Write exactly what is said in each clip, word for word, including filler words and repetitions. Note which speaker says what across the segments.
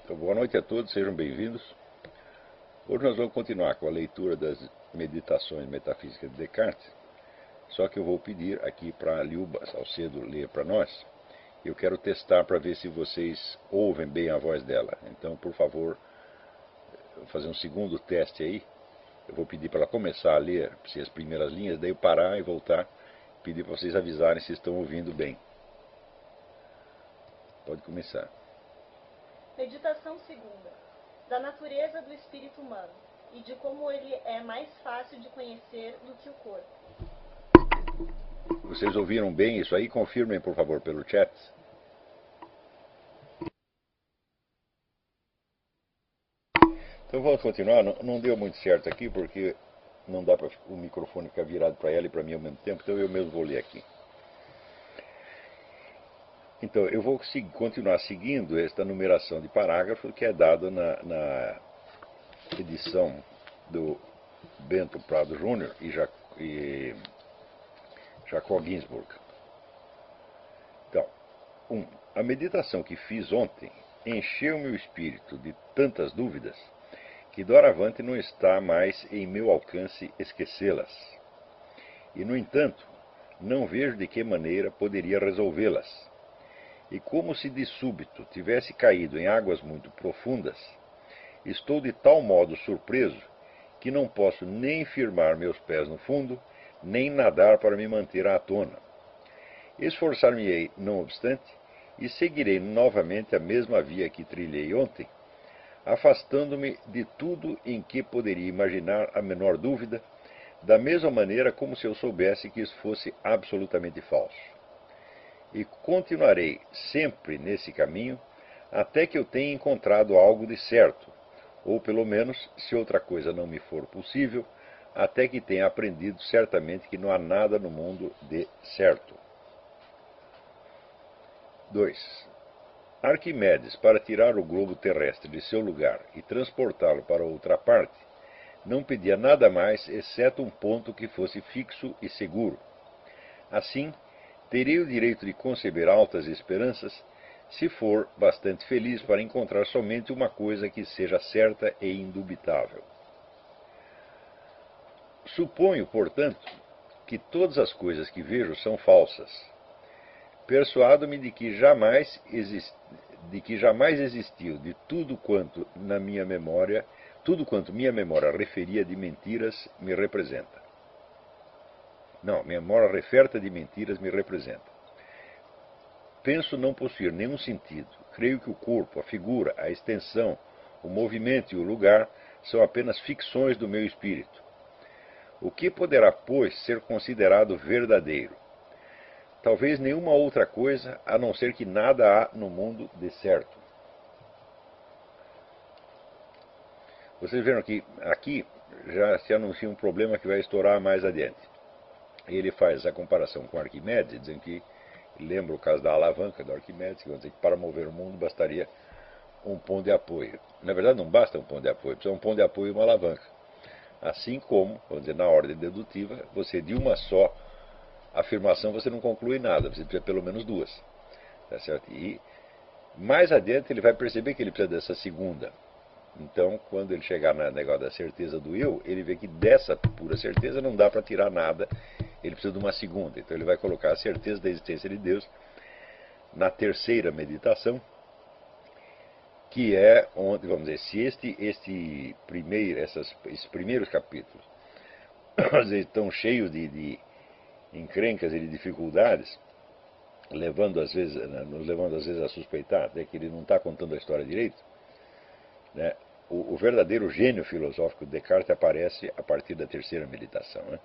Speaker 1: Então, boa noite a todos, sejam bem-vindos. Hoje nós vamos continuar com a leitura das Meditações Metafísicas de Descartes, só que eu vou pedir aqui para a Liuba Salcedo ler para nós. Eu quero testar para ver se vocês ouvem bem a voz dela. Então, por favor, vou fazer um segundo teste aí. Eu vou pedir para ela começar a ler as primeiras linhas, daí eu parar e voltar, pedir para vocês avisarem se estão ouvindo bem. Pode começar.
Speaker 2: Meditação segunda, da natureza do espírito humano e de como ele é mais fácil de conhecer do que o corpo.
Speaker 1: Vocês ouviram bem isso aí? Confirmem, por favor, pelo chat. Então vamos continuar. Não, não deu muito certo aqui, porque não dá para o microfone ficar virado para ela e para mim ao mesmo tempo, então eu mesmo vou ler aqui. Então, eu vou continuar seguindo esta numeração de parágrafos que é dada na, na edição do Bento Prado Júnior e, Jac, e Jacob Ginsburg. Então, um, a meditação que fiz ontem encheu meu espírito de tantas dúvidas que doravante não está mais em meu alcance esquecê-las. E, no entanto, não vejo de que maneira poderia resolvê-las. E como se de súbito tivesse caído em águas muito profundas, estou de tal modo surpreso que não posso nem firmar meus pés no fundo, nem nadar para me manter à tona. Esforçar-me-ei, não obstante, e seguirei novamente a mesma via que trilhei ontem, afastando-me de tudo em que poderia imaginar a menor dúvida, da mesma maneira como se eu soubesse que isso fosse absolutamente falso. E continuarei sempre nesse caminho até que eu tenha encontrado algo de certo, ou pelo menos, se outra coisa não me for possível, até que tenha aprendido certamente que não há nada no mundo de certo. dois. Arquimedes, para tirar o globo terrestre de seu lugar e transportá-lo para outra parte, não pedia nada mais exceto um ponto que fosse fixo e seguro. Assim, terei o direito de conceber altas esperanças se for bastante feliz para encontrar somente uma coisa que seja certa e indubitável. Suponho, portanto, que todas as coisas que vejo são falsas. Persuado-me de que jamais exist... de que jamais existiu de tudo quanto na minha memória, tudo quanto minha memória referia de mentiras me representa. Não, minha memória referta de mentiras me representa. Penso não possuir nenhum sentido. Creio que o corpo, a figura, a extensão, o movimento e o lugar são apenas ficções do meu espírito. O que poderá, pois, ser considerado verdadeiro? Talvez nenhuma outra coisa, a não ser que nada há no mundo de certo. Vocês viram que aqui já se anuncia um problema que vai estourar mais adiante. Ele faz a comparação com Arquimedes, dizendo que, lembra o caso da alavanca do Arquimedes, que, dizer que para mover o mundo bastaria um ponto de apoio. Na verdade, não basta um ponto de apoio, precisa um ponto de apoio e uma alavanca. Assim como, vamos dizer, na ordem dedutiva, você de uma só afirmação você não conclui nada, você precisa pelo menos duas. Tá certo? E mais adiante ele vai perceber que ele precisa dessa segunda. Então, quando ele chegar no negócio da certeza do eu, ele vê que dessa pura certeza não dá para tirar nada, ele precisa de uma segunda. Então ele vai colocar a certeza da existência de Deus na terceira meditação, que é onde, vamos dizer, se este, este primeiro, essas, esses primeiros capítulos estão cheios de, de encrencas e de dificuldades, levando às vezes, nos levando às vezes a suspeitar até que ele não está contando a história direito, né? O, o verdadeiro gênio filosófico de Descartes aparece a partir da terceira meditação, né?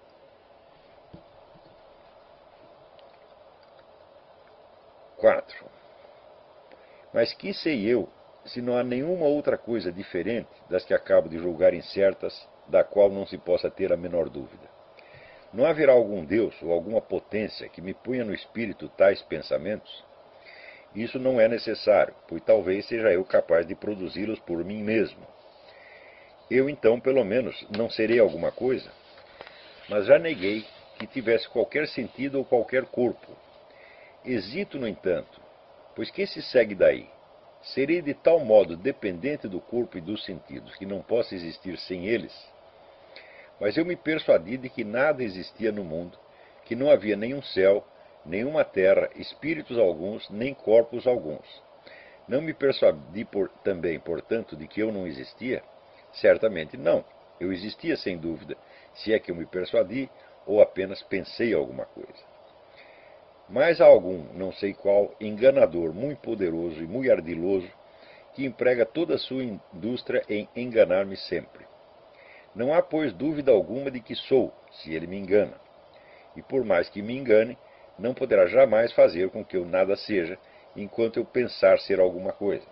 Speaker 1: quatro. Mas que sei eu, se não há nenhuma outra coisa diferente das que acabo de julgar incertas, da qual não se possa ter a menor dúvida? Não haverá algum Deus ou alguma potência que me ponha no espírito tais pensamentos? Isso não é necessário, pois talvez seja eu capaz de produzi-los por mim mesmo. Eu então, pelo menos, não serei alguma coisa, mas já neguei que tivesse qualquer sentido ou qualquer corpo. Hesito, no entanto, pois que se segue daí? serei de tal modo dependente do corpo e dos sentidos que não posso existir sem eles? Mas eu me persuadi de que nada existia no mundo, que não havia nenhum céu, nenhuma terra, espíritos alguns, nem corpos alguns. Não me persuadi por, também, portanto, de que eu não existia? Certamente não. Eu existia sem dúvida, se é que eu me persuadi ou apenas pensei alguma coisa. Mas há algum, não sei qual, enganador muito poderoso e muito ardiloso que emprega toda a sua indústria em enganar-me sempre. Não há, pois, dúvida alguma de que sou, se ele me engana. E por mais que me engane, não poderá jamais fazer com que eu nada seja, enquanto eu pensar ser alguma coisa.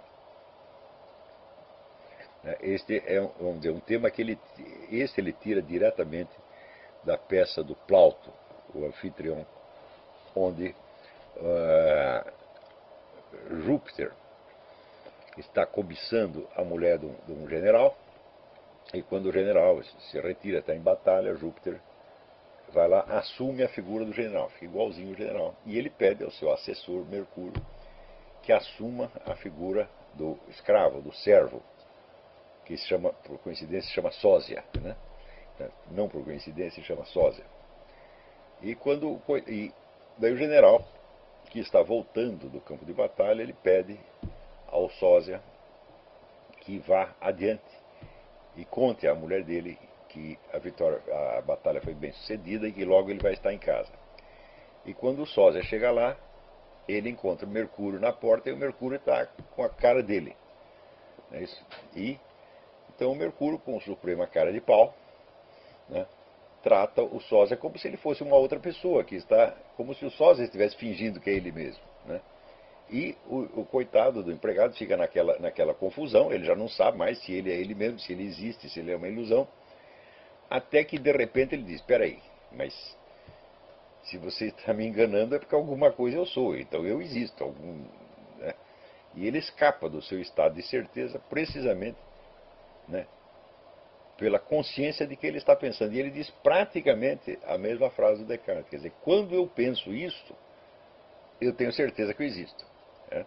Speaker 1: Este é um, vamos dizer, um tema que ele, este ele tira diretamente da peça do Plauto, o anfitrião, onde uh, Júpiter está cobiçando a mulher de um, de um general, e quando o general se retira, está em batalha, Júpiter vai lá, assume a figura do general, fica igualzinho o general, e ele pede ao seu assessor, Mercúrio, que assuma a figura do escravo, do servo, que se chama, por coincidência, se chama sósia, né? Não por coincidência, se chama sósia. E, quando, e daí o general, que está voltando do campo de batalha, ele pede ao sósia que vá adiante e conte à mulher dele que a vitória, a batalha foi bem sucedida e que logo ele vai estar em casa. E quando o sósia chega lá, ele encontra o Mercúrio na porta e o Mercúrio está com a cara dele. Não é isso? E então o Mercúrio, com suprema cara de pau, né, trata o sósia como se ele fosse uma outra pessoa, que está, como se o sósia estivesse fingindo que é ele mesmo. Né? E o, o coitado do empregado fica naquela, naquela confusão, ele já não sabe mais se ele é ele mesmo, se ele existe, se ele é uma ilusão, até que de repente ele diz, espera aí, mas se você está me enganando é porque alguma coisa eu sou, então eu existo. Algum, né? E ele escapa do seu estado de certeza precisamente, né, pela consciência de que ele está pensando. E ele diz praticamente a mesma frase do Descartes. Quer dizer, quando eu penso isto, eu tenho certeza que eu existo. Né?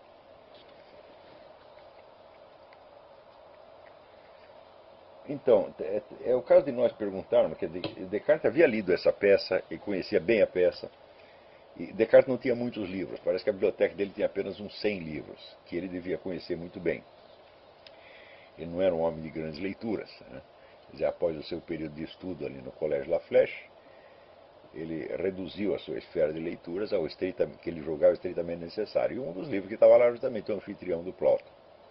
Speaker 1: Então, é, é o caso de nós perguntarmos, que Descartes havia lido essa peça e conhecia bem a peça. E Descartes não tinha muitos livros, parece que a biblioteca dele tinha apenas uns cem livros, que ele devia conhecer muito bem. Ele não era um homem de grandes leituras. Né? Quer dizer, após o seu período de estudo ali no Colégio La Flèche, ele reduziu a sua esfera de leituras ao estreitamente, que ele julgava estritamente necessário. E um dos livros que estava lá justamente o Anfitrião do Plauto.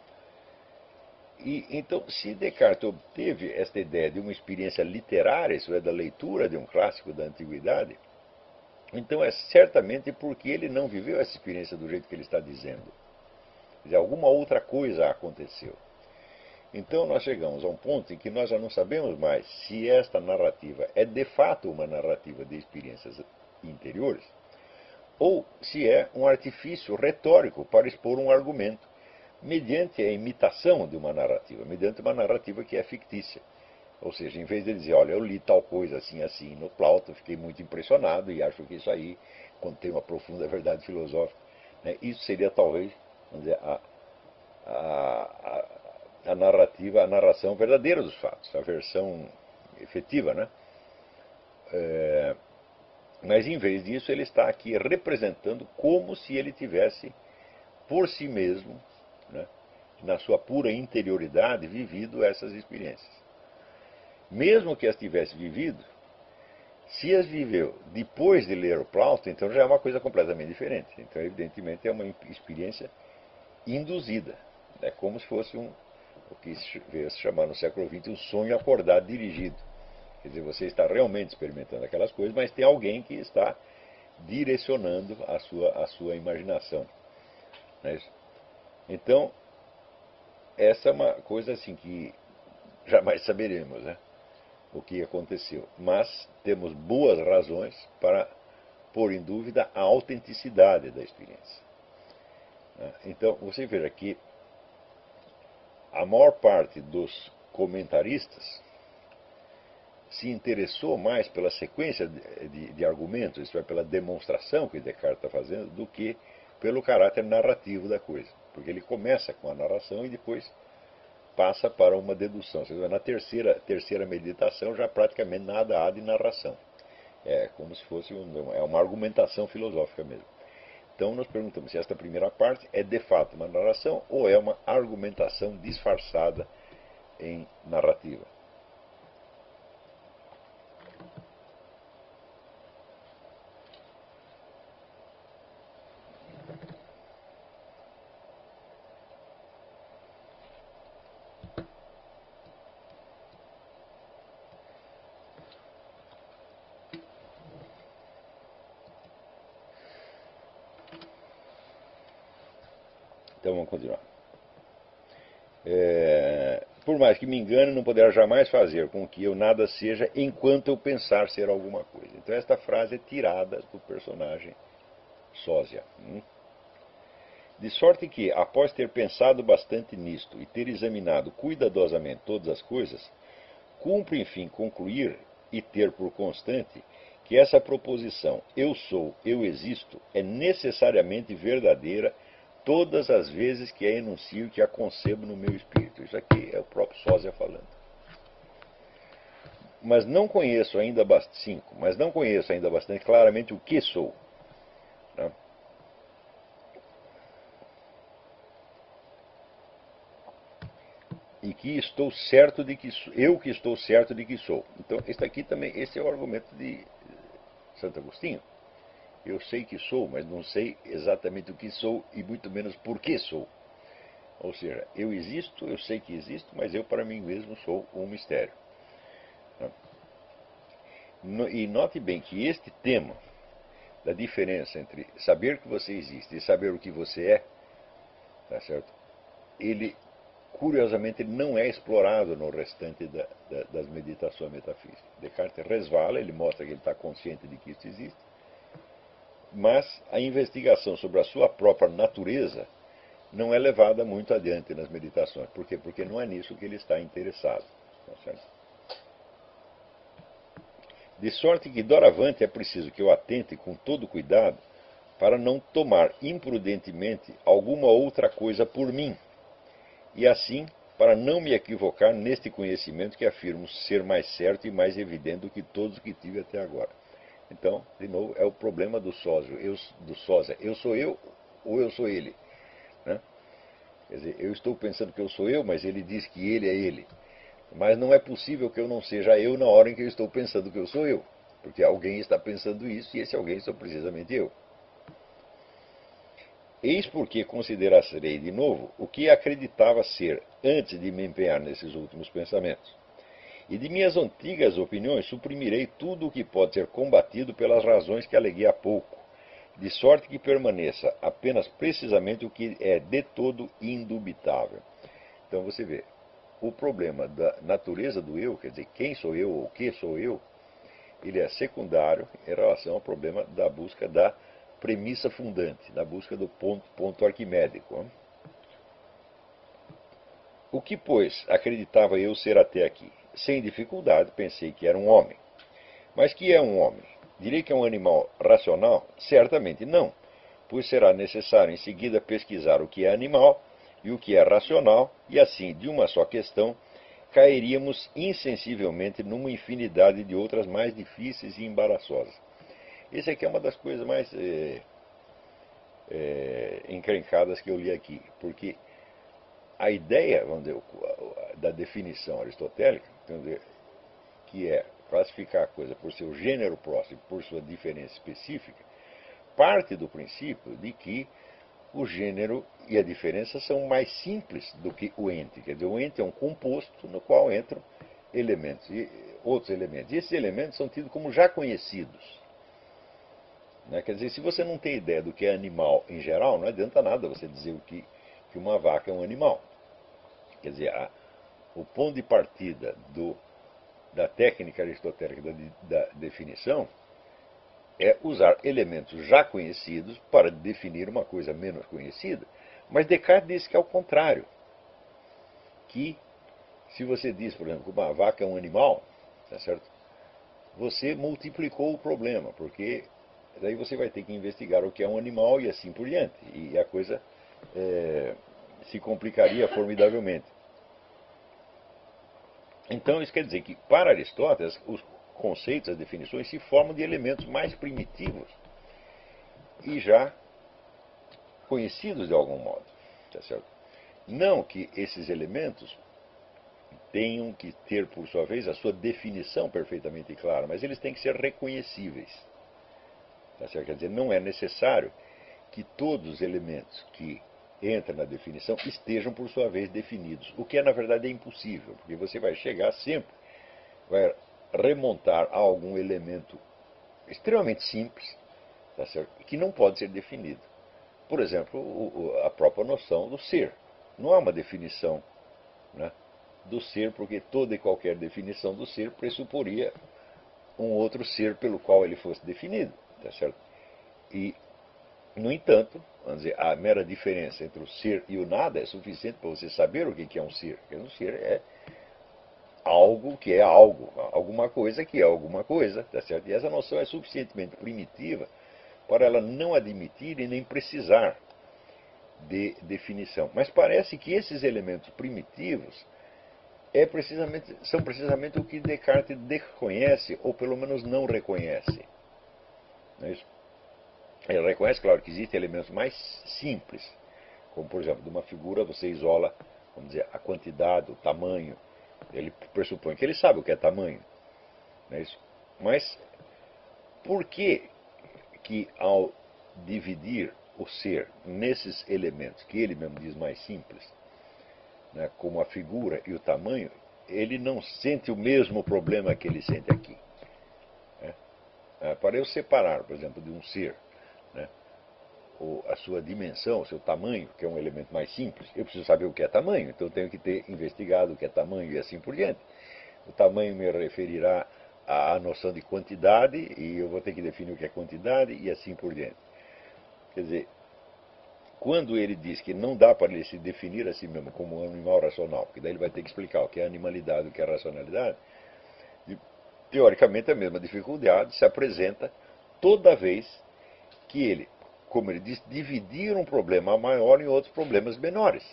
Speaker 1: E, então, se Descartes obteve esta ideia de uma experiência literária, isso é, da leitura de um clássico da antiguidade, então é certamente porque ele não viveu essa experiência do jeito que ele está dizendo. Quer dizer, alguma outra coisa aconteceu. Então nós chegamos a um ponto em que nós já não sabemos mais se esta narrativa é de fato uma narrativa de experiências interiores ou se é um artifício retórico para expor um argumento mediante a imitação de uma narrativa, mediante uma narrativa que é fictícia. Ou seja, em vez de dizer, olha, eu li tal coisa assim, assim no Plauto, fiquei muito impressionado e acho que isso aí contém uma profunda verdade filosófica. Né? Isso seria talvez, vamos dizer, a, a, a a narrativa, a narração verdadeira dos fatos, a versão efetiva, né? É, mas em vez disso ele está aqui representando como se ele tivesse por si mesmo, né, na sua pura interioridade, vivido essas experiências. Mesmo que as tivesse vivido, se as viveu depois de ler o Plauto, então já é uma coisa completamente diferente. Então, evidentemente, é uma experiência induzida, é como se fosse um o que veio a se chamar no século vinte um sonho acordado dirigido. Quer dizer, você está realmente experimentando aquelas coisas, mas tem alguém que está direcionando a sua, a sua imaginação. Não é isso? Então, essa é uma coisa assim que jamais saberemos, né, o que aconteceu. Mas temos boas razões para pôr em dúvida a autenticidade da experiência. Então, você veja que a maior parte dos comentaristas se interessou mais pela sequência de, de, de argumentos, isto é, pela demonstração que Descartes está fazendo, do que pelo caráter narrativo da coisa. porque ele começa com a narração e depois passa para uma dedução. Seja, na terceira, terceira meditação já praticamente nada há de narração. É como se fosse um, é uma argumentação filosófica mesmo. Então nós perguntamos se esta primeira parte é de fato uma narração ou é uma argumentação disfarçada em narrativa. Então vamos continuar. É, por mais que me engane, não poderá jamais fazer com que eu nada seja enquanto eu pensar ser alguma coisa. Então esta frase é tirada do personagem Sósia. Hum? De sorte que, após ter pensado bastante nisto e ter examinado cuidadosamente todas as coisas, cumpre enfim concluir e ter por constante que essa proposição eu sou, eu existo, é necessariamente verdadeira todas as vezes que a enuncio e que a concebo no meu espírito. Isso aqui é o próprio Sósia falando. Mas não conheço ainda bastante, cinco, mas não conheço ainda bastante claramente o que sou. Né? E que estou certo de que sou, eu que estou certo de que sou. Então, esse aqui também, esse é o argumento de Santo Agostinho. Eu sei que sou, mas não sei exatamente o que sou e muito menos por que sou. Ou seja, eu existo, eu sei que existo, mas eu para mim mesmo sou um mistério. E note bem que este tema da diferença entre saber que você existe e saber o que você é, tá certo? Ele, curiosamente, ele não é explorado no restante da, da, das meditações metafísicas. Descartes resvala, ele mostra que ele está consciente de que isso existe, mas a investigação sobre a sua própria natureza não é levada muito adiante nas meditações. Por quê? Porque não é nisso que ele está interessado. Tá certo? De sorte que, doravante, é preciso que eu atente com todo cuidado para não tomar imprudentemente alguma outra coisa por mim, e assim, para não me equivocar neste conhecimento que afirmo ser mais certo e mais evidente do que todos que tive até agora. Então, de novo, é o problema do sósia. Eu, do sósia. Eu sou eu ou eu sou ele? Né? Quer dizer, eu estou pensando que eu sou eu, mas ele diz que ele é ele. Mas não é possível que eu não seja eu na hora em que eu estou pensando que eu sou eu. Porque alguém está pensando isso e esse alguém sou precisamente eu. Eis porque considerarei de novo o que acreditava ser antes de me empenhar nesses últimos pensamentos. E de minhas antigas opiniões suprimirei tudo o que pode ser combatido pelas razões que aleguei há pouco, de sorte que permaneça apenas precisamente o que é de todo indubitável. Então você vê, o problema da natureza do eu, quer dizer, quem sou eu ou o que sou eu, ele é secundário em relação ao problema da busca da premissa fundante, da busca do ponto, ponto arquimédico. O que, pois, acreditava eu ser até aqui? Sem dificuldade, pensei que era um homem. Mas que é um homem? Direi que é um animal racional? Certamente não, pois será necessário em seguida pesquisar o que é animal e o que é racional, e assim, de uma só questão, cairíamos insensivelmente numa infinidade de outras mais difíceis e embaraçosas. Essa aqui é uma das coisas mais é, é, encrencadas que eu li aqui, porque a ideia, vamos dizer, da definição aristotélica, dizer, que é classificar a coisa por seu gênero próximo, por sua diferença específica, parte do princípio de que o gênero e a diferença são mais simples do que o ente. Quer dizer, o ente é um composto no qual entram elementos e outros elementos. E esses elementos são tidos como já conhecidos. Né? Quer dizer, se você não tem ideia do que é animal em geral, não adianta nada você dizer o que, que uma vaca é um animal. Quer dizer, a, o ponto de partida do, da técnica aristotélica da, da definição é usar elementos já conhecidos para definir uma coisa menos conhecida. Mas Descartes disse que é o contrário. Que se você diz, por exemplo, que uma vaca é um animal, tá certo? Você multiplicou o problema, porque daí você vai ter que investigar o que é um animal e assim por diante. E a coisa é, se complicaria formidavelmente. Então isso quer dizer que, para Aristóteles, os conceitos, as definições se formam de elementos mais primitivos e já conhecidos de algum modo. Tá certo? Não que esses elementos tenham que ter, por sua vez, a sua definição perfeitamente clara, mas eles têm que ser reconhecíveis. Tá certo? Quer dizer, não é necessário que todos os elementos que entram na definição estejam, por sua vez, definidos, o que é, na verdade, é impossível, porque você vai chegar sempre, vai remontar a algum elemento extremamente simples, tá certo? Que não pode ser definido. Por exemplo, o, o, a própria noção do ser. Não há uma definição, né, do ser, porque toda e qualquer definição do ser pressuporia um outro ser pelo qual ele fosse definido. Tá certo? E, no entanto, vamos dizer, a mera diferença entre o ser e o nada é suficiente para você saber o que é um ser. Porque um ser é algo que é algo, alguma coisa que é alguma coisa. Tá certo? E essa noção é suficientemente primitiva para ela não admitir e nem precisar de definição. Mas parece que esses elementos primitivos é precisamente, são precisamente o que Descartes desconhece, ou pelo menos não reconhece. Não é isso? Ele reconhece, claro, que existem elementos mais simples, como, por exemplo, de uma figura você isola, vamos dizer, a quantidade, o tamanho. Ele pressupõe que ele sabe o que é tamanho. Não é isso? Mas por que que ao dividir o ser nesses elementos, que ele mesmo diz mais simples, né, como a figura e o tamanho, ele não sente o mesmo problema que ele sente aqui? Né? Ah, para eu separar, por exemplo, de um ser, né, ou a sua dimensão, o seu tamanho, que é um elemento mais simples, eu preciso saber o que é tamanho, então eu tenho que ter investigado o que é tamanho e assim por diante. O tamanho me referirá à noção de quantidade, e eu vou ter que definir o que é quantidade e assim por diante. Quer dizer, quando ele diz que não dá para ele se definir a si mesmo como um animal racional, porque daí ele vai ter que explicar o que é animalidade e o que é racionalidade, teoricamente a mesma dificuldade se apresenta toda vez que ele, como ele diz, dividir um problema maior em outros problemas menores,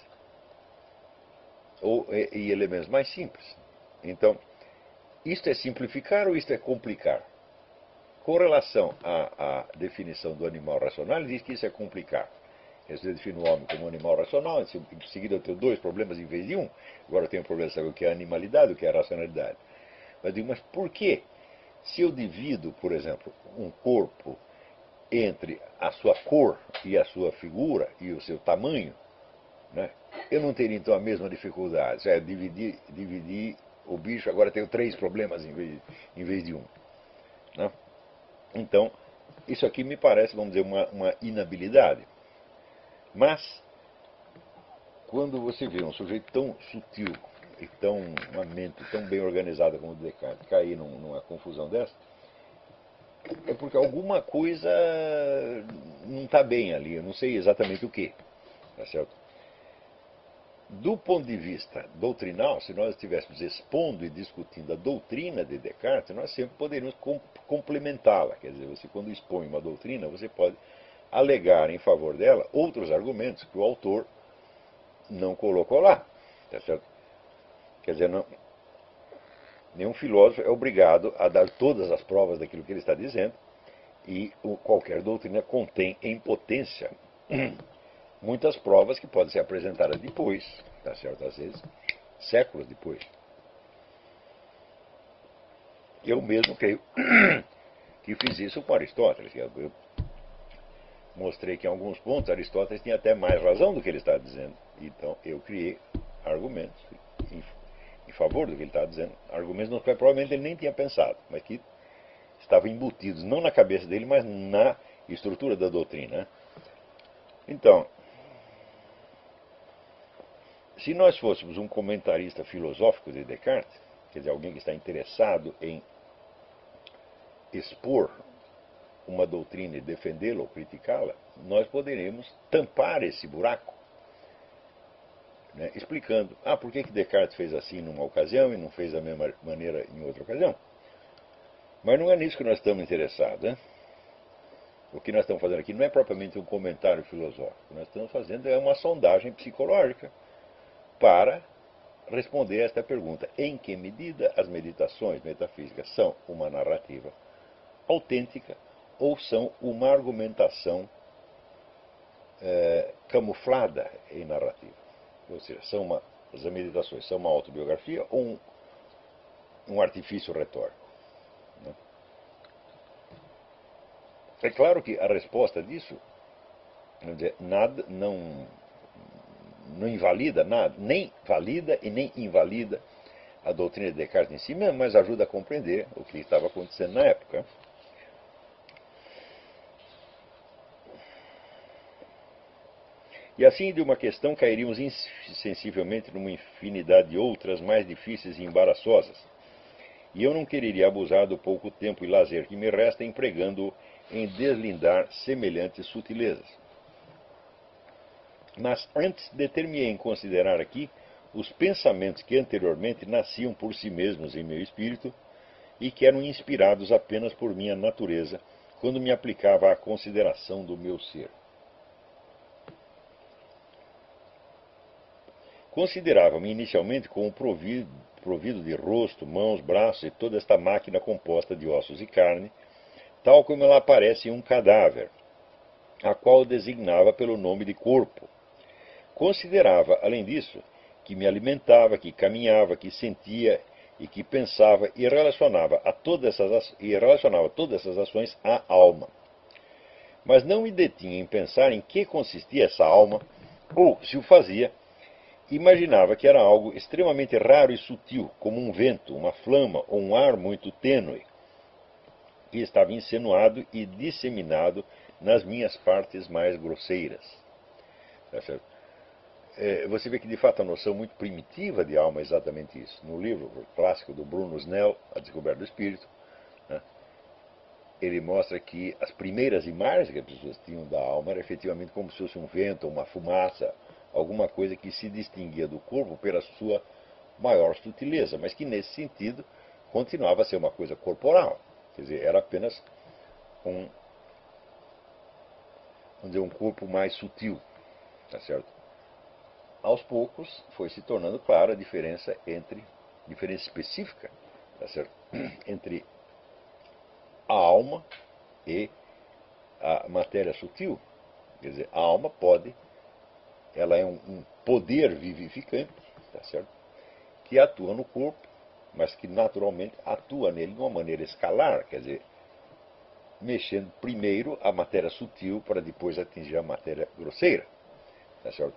Speaker 1: ou em elementos mais simples. Então, isto é simplificar ou isto é complicar? Com relação à, à definição do animal racional, ele diz que isso é complicar. Você define o homem como um animal racional, em seguida eu tenho dois problemas em vez de um. Agora eu tenho o problema de saber o que é animalidade e o que é racionalidade. Mas digo, mas por quê? Se eu divido, por exemplo, um corpo entre a sua cor e a sua figura e o seu tamanho, né, eu não teria então a mesma dificuldade. É, dividir, dividir o bicho, agora tenho três problemas em vez, em vez de um. Né? Então, isso aqui me parece, vamos dizer, uma, uma inabilidade. Mas, quando você vê um sujeito tão sutil e tão, uma mente tão bem organizada como o Descartes cair num, numa confusão dessa, é porque alguma coisa não está bem ali, eu não sei exatamente o que. Tá certo? Do ponto de vista doutrinal, se nós estivéssemos expondo e discutindo a doutrina de Descartes, nós sempre poderíamos complementá-la. Quer dizer, você quando expõe uma doutrina, você pode alegar em favor dela outros argumentos que o autor não colocou lá. Tá certo? Quer dizer, não, nenhum filósofo é obrigado a dar todas as provas daquilo que ele está dizendo, e o, qualquer doutrina contém em potência muitas provas que podem ser apresentadas depois, tá certo? Às vezes, séculos depois. Eu mesmo creio que fiz isso com Aristóteles. Eu mostrei que em alguns pontos Aristóteles tinha até mais razão do que ele estava dizendo. Então eu criei argumentos em, em favor do que ele estava dizendo. Argumentos nos quais provavelmente ele nem tinha pensado, mas que estavam embutidos não na cabeça dele, mas na estrutura da doutrina. Então, se nós fôssemos um comentarista filosófico de Descartes, quer dizer, alguém que está interessado em expor uma doutrina e defendê-la ou criticá-la, nós poderíamos tampar esse buraco, né, explicando, ah, por que que Descartes fez assim numa ocasião e não fez da mesma maneira em outra ocasião? Mas não é nisso que nós estamos interessados, né? O que nós estamos fazendo aqui não é propriamente um comentário filosófico. O que nós estamos fazendo é uma sondagem psicológica para responder a esta pergunta: em que medida as meditações metafísicas são uma narrativa autêntica ou são uma argumentação é, camuflada em narrativa? Ou seja, são uma, as meditações são uma autobiografia ou um, um artifício retórico? Né? É claro que a resposta disso, vamos dizer, nada, não, não invalida nada, nem valida e nem invalida a doutrina de Descartes em si mesmo, mas ajuda a compreender o que estava acontecendo na época. E assim, de uma questão, cairíamos insensivelmente numa infinidade de outras mais difíceis e embaraçosas. E eu não quereria abusar do pouco tempo e lazer que me resta empregando-o em deslindar semelhantes sutilezas. Mas antes determinei em considerar aqui os pensamentos que anteriormente nasciam por si mesmos em meu espírito e que eram inspirados apenas por minha natureza, quando me aplicava à consideração do meu ser. Considerava-me inicialmente como provido, provido de rosto, mãos, braços e toda esta máquina composta de ossos e carne, tal como ela aparece em um cadáver, a qual designava pelo nome de corpo. Considerava, além disso, que me alimentava, que caminhava, que sentia e que pensava e relacionava, a todas essas, e relacionava todas essas ações à alma. Mas não me detinha em pensar em que consistia essa alma, ou, se o fazia, imaginava que era algo extremamente raro e sutil, como um vento, uma flama ou um ar muito tênue, que estava insinuado e disseminado nas minhas partes mais grosseiras. Tá certo? É, você vê que, de fato, a noção muito primitiva de alma é exatamente isso. No livro clássico do Bruno Snell, A Descoberta do Espírito, né, ele mostra que as primeiras imagens que as pessoas tinham da alma era efetivamente como se fosse um vento, uma fumaça, alguma coisa que se distinguia do corpo pela sua maior sutileza, mas que, nesse sentido, continuava a ser uma coisa corporal. Quer dizer, era apenas um, vamos dizer, um corpo mais sutil. Tá certo? Aos poucos foi se tornando clara a diferença entre, diferença específica, tá certo? Entre a alma e a matéria sutil. Quer dizer, a alma pode, ela é um, um poder vivificante, tá certo? Que atua no corpo, mas que naturalmente atua nele de uma maneira escalar, quer dizer, mexendo primeiro a matéria sutil para depois atingir a matéria grosseira, tá certo?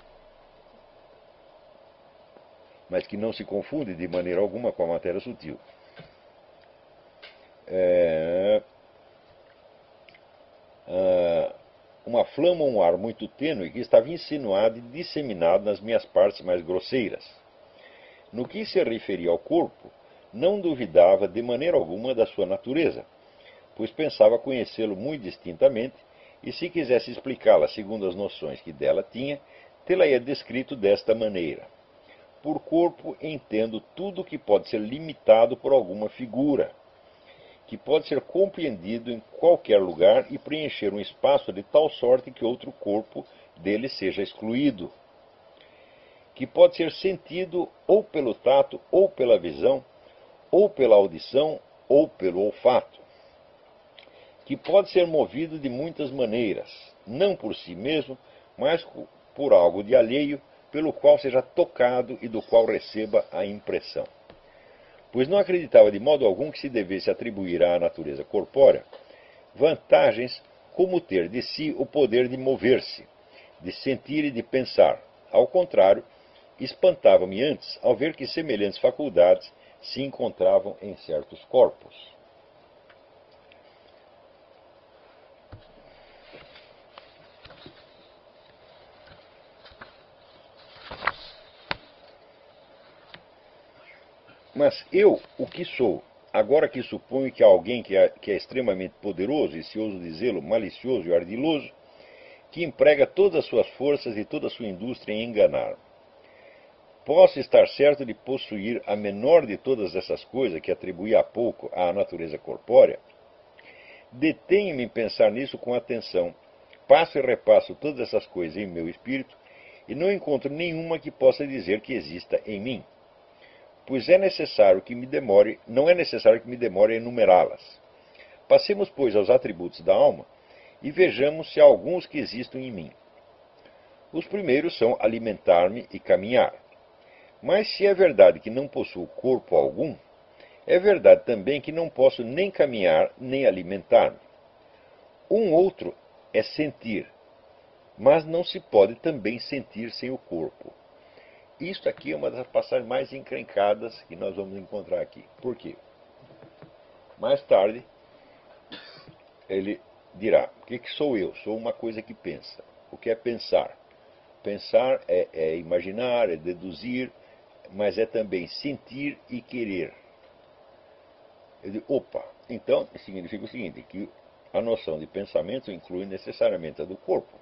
Speaker 1: Mas que não se confunde de maneira alguma com a matéria sutil. É, é, uma flama ou um ar muito tênue que estava insinuado e disseminado nas minhas partes mais grosseiras. No que se referia ao corpo, não duvidava de maneira alguma da sua natureza, pois pensava conhecê-lo muito distintamente, e se quisesse explicá-la segundo as noções que dela tinha, tê-la-ia descrito desta maneira. Por corpo entendo tudo que pode ser limitado por alguma figura, que pode ser compreendido em qualquer lugar e preencher um espaço de tal sorte que outro corpo dele seja excluído, que pode ser sentido ou pelo tato, ou pela visão, ou pela audição, ou pelo olfato, que pode ser movido de muitas maneiras, não por si mesmo, mas por algo de alheio, pelo qual seja tocado e do qual receba a impressão. Pois não acreditava de modo algum que se devesse atribuir à natureza corpórea vantagens como ter de si o poder de mover-se, de sentir e de pensar. Ao contrário, espantava-me antes ao ver que semelhantes faculdades se encontravam em certos corpos. Mas eu, o que sou, agora que suponho que há alguém que é, que é extremamente poderoso, e se ouso dizê-lo, malicioso e ardiloso, que emprega todas as suas forças e toda a sua indústria em enganar. Posso estar certo de possuir a menor de todas essas coisas que atribuí há pouco à natureza corpórea? Detenho-me em pensar nisso com atenção. Passo e repasso todas essas coisas em meu espírito e não encontro nenhuma que possa dizer que exista em mim. Pois é necessário que me demore, não é necessário que me demore a enumerá-las. Passemos, pois, aos atributos da alma e vejamos se há alguns que existem em mim. Os primeiros são alimentar-me e caminhar. Mas se é verdade que não possuo corpo algum, é verdade também que não posso nem caminhar nem alimentar-me. Um outro é sentir, mas não se pode também sentir sem o corpo. Isto aqui é uma das passagens mais encrencadas que nós vamos encontrar aqui. Por quê? Mais tarde, ele dirá: o que, que sou eu? Sou uma coisa que pensa. O que é pensar? Pensar é, é imaginar, é deduzir, mas é também sentir e querer. Eu digo, opa, então significa o seguinte, que a noção de pensamento inclui necessariamente a do corpo.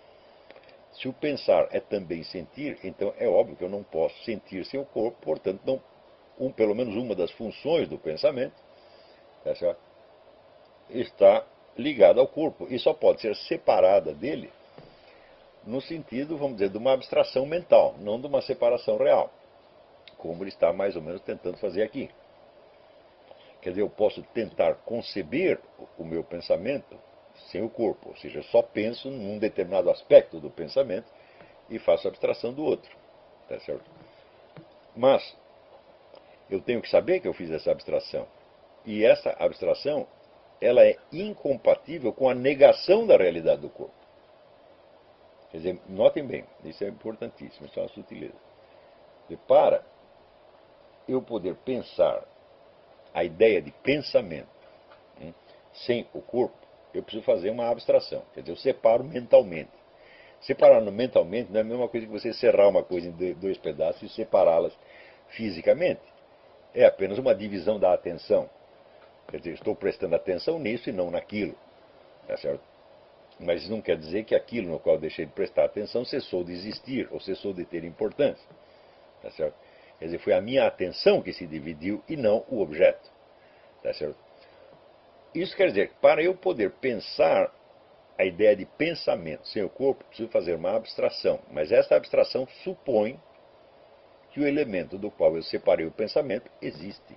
Speaker 1: Se o pensar é também sentir, então é óbvio que eu não posso sentir sem o corpo, portanto, não, um, pelo menos uma das funções do pensamento, tá certo, está ligada ao corpo e só pode ser separada dele no sentido, vamos dizer, de uma abstração mental, não de uma separação real, como ele está mais ou menos tentando fazer aqui. Quer dizer, eu posso tentar conceber o meu pensamento sem o corpo, ou seja, eu só penso num determinado aspecto do pensamento e faço abstração do outro, tá certo? Mas eu tenho que saber que eu fiz essa abstração, e essa abstração ela é incompatível com a negação da realidade do corpo. Quer dizer, notem bem, isso é importantíssimo, isso é uma sutileza. Para eu poder pensar a ideia de pensamento hein, sem o corpo, eu preciso fazer uma abstração. Quer dizer, eu separo mentalmente. Separar mentalmente não é a mesma coisa que você serrar uma coisa em dois pedaços e separá-las fisicamente. É apenas uma divisão da atenção. Quer dizer, estou prestando atenção nisso e não naquilo. Tá certo? Mas isso não quer dizer que aquilo no qual eu deixei de prestar atenção cessou de existir ou cessou de ter importância. Tá certo? Quer dizer, foi a minha atenção que se dividiu e não o objeto. Tá certo? Isso quer dizer que para eu poder pensar a ideia de pensamento sem o corpo, preciso fazer uma abstração. Mas essa abstração supõe que o elemento do qual eu separei o pensamento existe.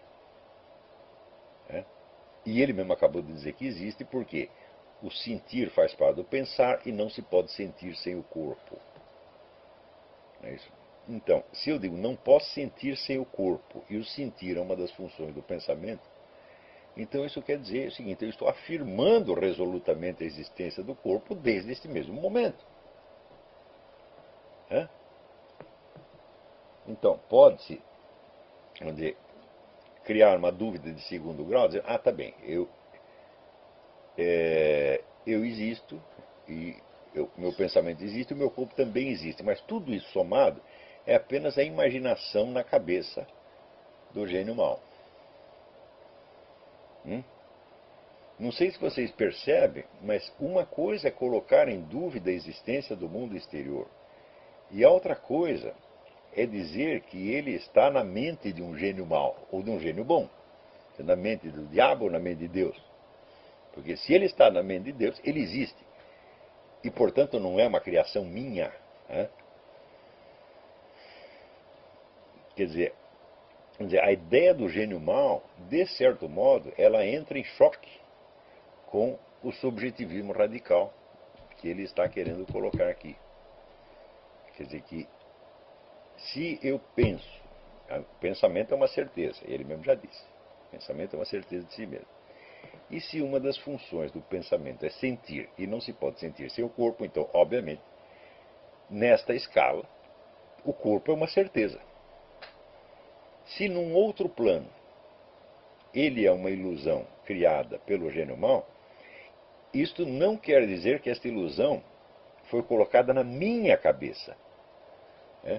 Speaker 1: É? E ele mesmo acabou de dizer que existe porque o sentir faz parte do pensar e não se pode sentir sem o corpo. É isso? Então, se eu digo não posso sentir sem o corpo, e o sentir é uma das funções do pensamento, então isso quer dizer o seguinte, eu estou afirmando resolutamente a existência do corpo desde esse mesmo momento. É? Então, pode-se, vamos dizer, criar uma dúvida de segundo grau, dizer, ah, tá bem, eu, é, eu existo, e eu, meu pensamento existe, e o meu corpo também existe, mas tudo isso somado é apenas a imaginação na cabeça do gênio mau. Hum? Não sei se vocês percebem, mas uma coisa é colocar em dúvida a existência do mundo exterior. E a outra coisa é dizer que ele está na mente de um gênio mau, ou de um gênio bom. Na mente do diabo ou na mente de Deus. Porque se ele está na mente de Deus, ele existe. E, portanto, não é uma criação minha. Né? Quer dizer, quer dizer, a ideia do gênio mau, de certo modo, ela entra em choque com o subjetivismo radical que ele está querendo colocar aqui. Quer dizer que, se eu penso, o pensamento é uma certeza, ele mesmo já disse, o pensamento é uma certeza de si mesmo. E se uma das funções do pensamento é sentir, e não se pode sentir sem o corpo, então, obviamente, nesta escala, o corpo é uma certeza. Se num outro plano ele é uma ilusão criada pelo gênio mau, isto não quer dizer que esta ilusão foi colocada na minha cabeça. É?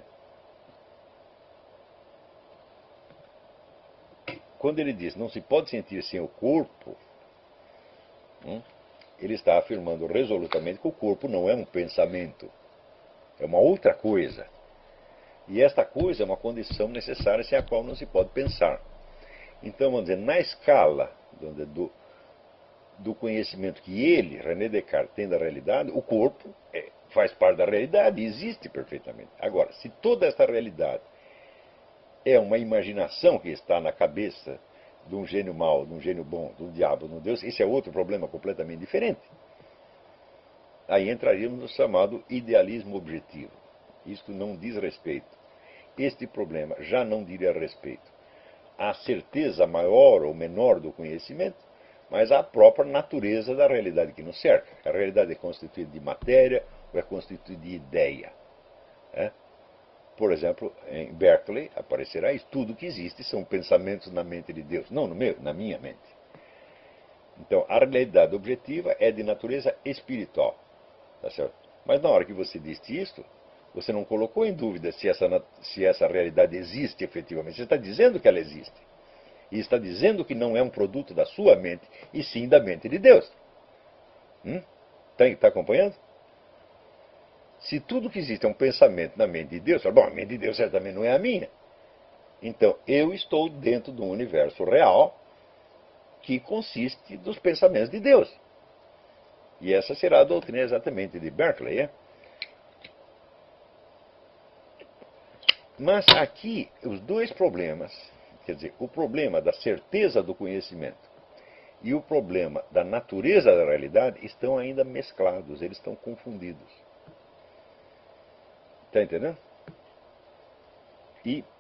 Speaker 1: Quando ele diz não se pode sentir sem o corpo, hum, ele está afirmando resolutamente que o corpo não é um pensamento, é uma outra coisa. E esta coisa é uma condição necessária sem a qual não se pode pensar. Então, vamos dizer, na escala do, do, do conhecimento que ele, René Descartes, tem da realidade, o corpo é, faz parte da realidade e existe perfeitamente. Agora, se toda essa realidade é uma imaginação que está na cabeça de um gênio mau, de um gênio bom, de um diabo, de um Deus, esse é outro problema completamente diferente. Aí entraríamos no chamado idealismo objetivo. Isto não diz respeito. Este problema já não diria respeito à certeza maior ou menor do conhecimento, mas à própria natureza da realidade que nos cerca. A realidade é constituída de matéria ou é constituída de ideia. É? Por exemplo, em Berkeley aparecerá isso. Tudo que existe são pensamentos na mente de Deus. Não no meu, na minha mente. Então, a realidade objetiva é de natureza espiritual. Tá certo? Mas na hora que você disse isto, você não colocou em dúvida se essa, se essa realidade existe efetivamente. Você está dizendo que ela existe. E está dizendo que não é um produto da sua mente, e sim da mente de Deus. Hum? Está acompanhando? Se tudo que existe é um pensamento na mente de Deus, bom, a mente de Deus certamente não é a minha. Então, eu estou dentro de um universo real que consiste dos pensamentos de Deus. E essa será a doutrina exatamente de Berkeley. É? Mas aqui, os dois problemas, quer dizer, o problema da certeza do conhecimento e o problema da natureza da realidade estão ainda mesclados, eles estão confundidos. Está entendendo? E,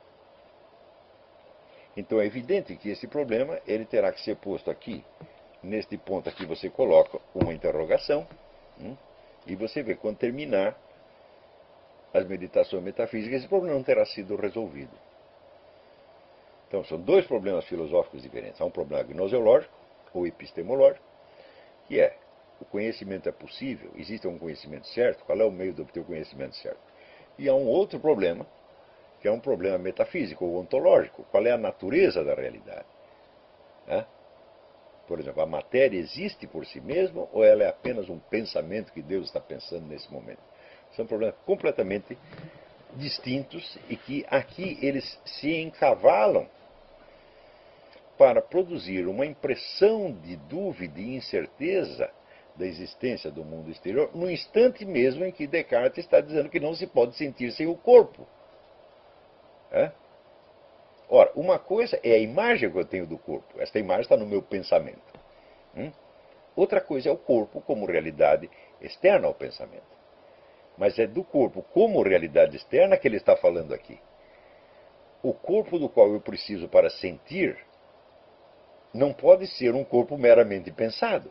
Speaker 1: então é evidente que esse problema ele terá que ser posto aqui. Neste ponto aqui você coloca uma interrogação, hum, e você vê quando terminar as meditações metafísicas, esse problema não terá sido resolvido. Então são dois problemas filosóficos diferentes. Há um problema gnoseológico ou epistemológico, que é: o conhecimento é possível? Existe um conhecimento certo? Qual é o meio de obter o conhecimento certo? E há um outro problema, que é um problema metafísico ou ontológico. Qual é a natureza da realidade? É? Por exemplo, a matéria existe por si mesma ou ela é apenas um pensamento que Deus está pensando nesse momento? São problemas completamente distintos e que aqui eles se encavalam para produzir uma impressão de dúvida e incerteza da existência do mundo exterior, no instante mesmo em que Descartes está dizendo que não se pode sentir sem o corpo. É? Ora, uma coisa é a imagem que eu tenho do corpo. Esta imagem está no meu pensamento. Hum? Outra coisa é o corpo como realidade externa ao pensamento. Mas é do corpo como realidade externa que ele está falando aqui. O corpo do qual eu preciso para sentir não pode ser um corpo meramente pensado.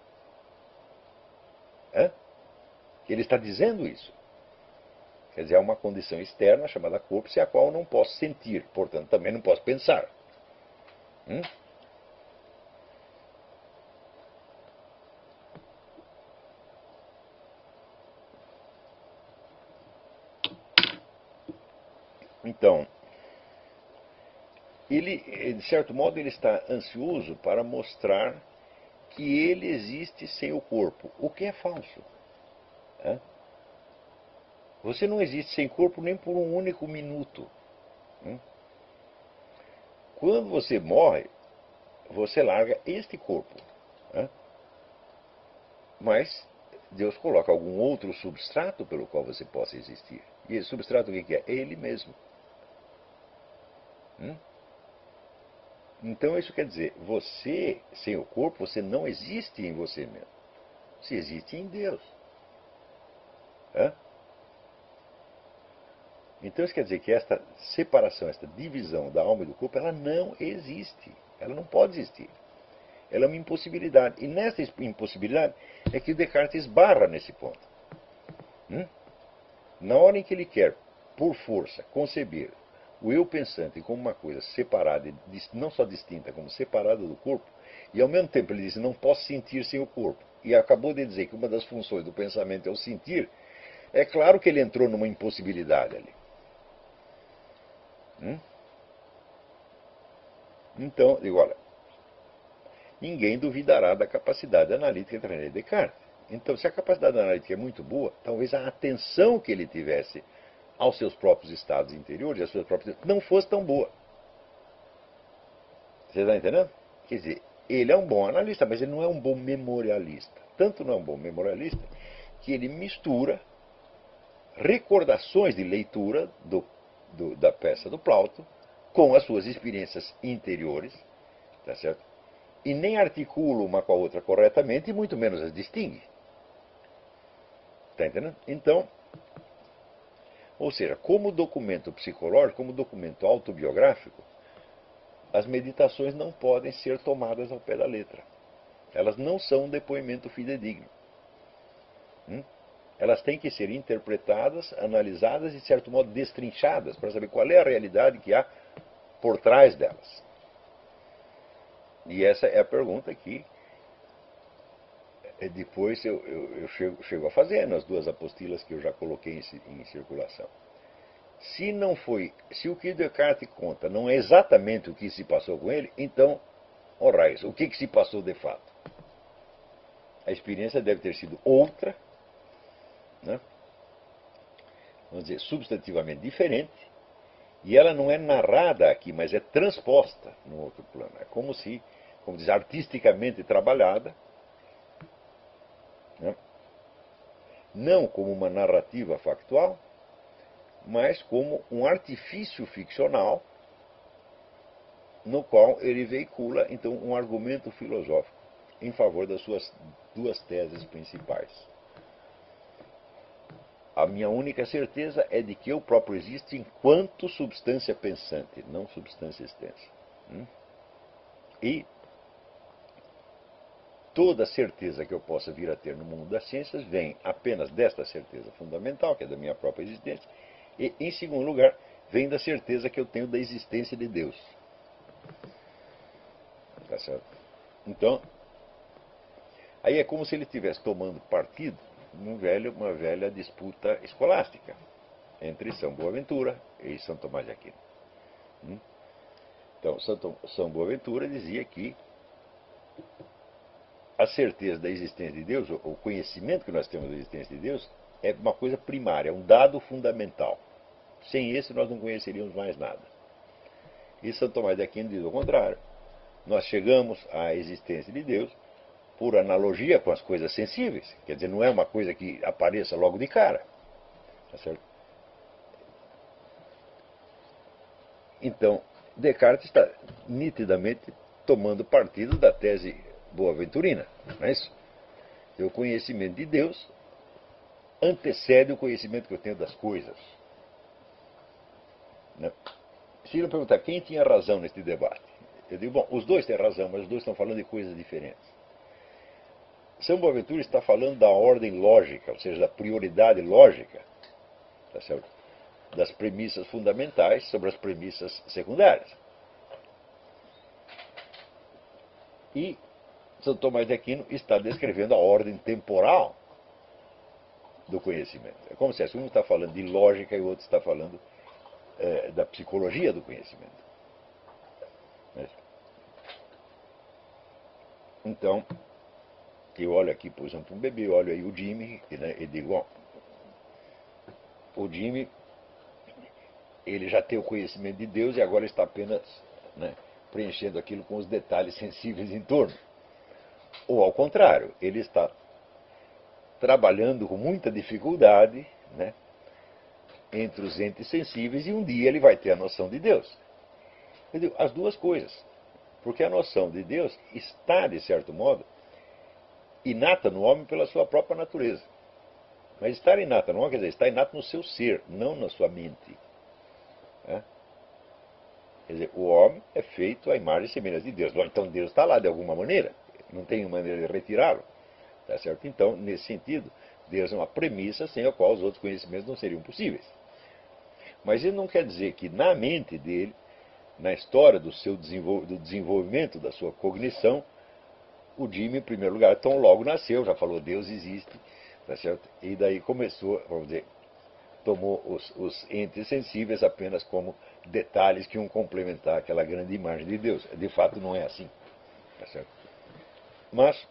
Speaker 1: É? Ele está dizendo isso. Quer dizer, há uma condição externa chamada corpo, sem a qual eu não posso sentir, portanto também não posso pensar. Hum? Então, ele, de certo modo, ele está ansioso para mostrar que ele existe sem o corpo, o que é falso. É? Você não existe sem corpo nem por um único minuto. Hum? Quando você morre, você larga este corpo. É? Mas Deus coloca algum outro substrato pelo qual você possa existir. E esse substrato o que é? É Ele mesmo. Hum? Então isso quer dizer, você, sem o corpo, você não existe em você mesmo. Você existe em Deus. É? Então isso quer dizer que esta separação, esta divisão da alma e do corpo, ela não existe. Ela não pode existir. Ela é uma impossibilidade. E nessa impossibilidade é que o Descartes esbarra nesse ponto. Hum? Na hora em que ele quer, por força, conceber o eu pensante como uma coisa separada, não só distinta, como separada do corpo, e ao mesmo tempo ele diz, não posso sentir sem o corpo, e acabou de dizer que uma das funções do pensamento é o sentir, é claro que ele entrou numa impossibilidade ali. Hum? Então, digo, olha, ninguém duvidará da capacidade analítica de René Descartes. Então, se a capacidade analítica é muito boa, talvez a atenção que ele tivesse aos seus próprios estados interiores, às suas próprias, não fosse tão boa. Você está entendendo? Quer dizer, ele é um bom analista, mas ele não é um bom memorialista. Tanto não é um bom memorialista que ele mistura recordações de leitura do, do, da peça do Plauto com as suas experiências interiores, tá certo? E nem articula uma com a outra corretamente, e muito menos as distingue. Está entendendo? Então, ou seja, como documento psicológico, como documento autobiográfico, as meditações não podem ser tomadas ao pé da letra. Elas não são um depoimento fidedigno. Hum? Elas têm que ser interpretadas, analisadas e, de certo modo, destrinchadas para saber qual é a realidade que há por trás delas. E essa é a pergunta que depois eu, eu, eu chego, chego a fazer nas duas apostilas que eu já coloquei em, em circulação. Se não foi, se o que Descartes conta não é exatamente o que se passou com ele, então, orrais, o que, que se passou de fato? A experiência deve ter sido outra, né? Vamos dizer, substantivamente diferente, e ela não é narrada aqui, mas é transposta no outro plano. É como se, como diz, artisticamente trabalhada, né? Não como uma narrativa factual, mas como um artifício ficcional no qual ele veicula, então, um argumento filosófico em favor das suas duas teses principais. A minha única certeza é de que eu próprio existo enquanto substância pensante, não substância extensa. Hum? E toda certeza que eu possa vir a ter no mundo das ciências vem apenas desta certeza fundamental, que é da minha própria existência, e, em segundo lugar, vem da certeza que eu tenho da existência de Deus. Tá certo? Então, aí é como se ele estivesse tomando partido numa velha, uma velha disputa escolástica entre São Boaventura e São Tomás de Aquino. Hum? Então, São Boaventura dizia que a certeza da existência de Deus, o conhecimento que nós temos da existência de Deus, é uma coisa primária, é um dado fundamental. Sem esse nós não conheceríamos mais nada. E São Tomás de Aquino diz o contrário. Nós chegamos à existência de Deus por analogia com as coisas sensíveis. Quer dizer, não é uma coisa que apareça logo de cara. Tá certo? Então, Descartes está nitidamente tomando partido da tese boaventurina. Não é isso? O conhecimento de Deus antecede o conhecimento que eu tenho das coisas. Né? Se eu perguntar quem tinha razão neste debate, eu digo, bom, os dois têm razão, mas os dois estão falando de coisas diferentes. São Boaventura está falando da ordem lógica, ou seja, da prioridade lógica, tá certo? Das premissas fundamentais sobre as premissas secundárias. E São Tomás de Aquino está descrevendo a ordem temporal do conhecimento. É como se um está falando de lógica e o outro está falando é, da psicologia do conhecimento. Então, eu olho aqui, por exemplo, um bebê, eu olho aí o Jimmy, né, e digo, bom, o Jimmy, ele já tem o conhecimento de Deus e agora está apenas, né, preenchendo aquilo com os detalhes sensíveis em torno. Ou ao contrário, ele está trabalhando com muita dificuldade, né, entre os entes sensíveis, e um dia ele vai ter a noção de Deus. Eu digo, as duas coisas. Porque a noção de Deus está, de certo modo, inata no homem pela sua própria natureza. Mas estar inata no homem, quer dizer, está inato no seu ser, não na sua mente. É? Quer dizer, o homem é feito à imagem e semelhança de Deus. Então Deus está lá de alguma maneira, não tem maneira de retirá-lo. Tá certo? Então, nesse sentido, Deus é uma premissa sem a qual os outros conhecimentos não seriam possíveis. Mas isso não quer dizer que na mente dele, na história do seu desenvol- do desenvolvimento da sua cognição, o Jimmy, em primeiro lugar, tão logo nasceu, já falou, Deus existe, tá certo? E daí começou, vamos dizer, tomou os, os entes sensíveis apenas como detalhes que iam complementar aquela grande imagem de Deus. De fato, não é assim, tá certo? Mas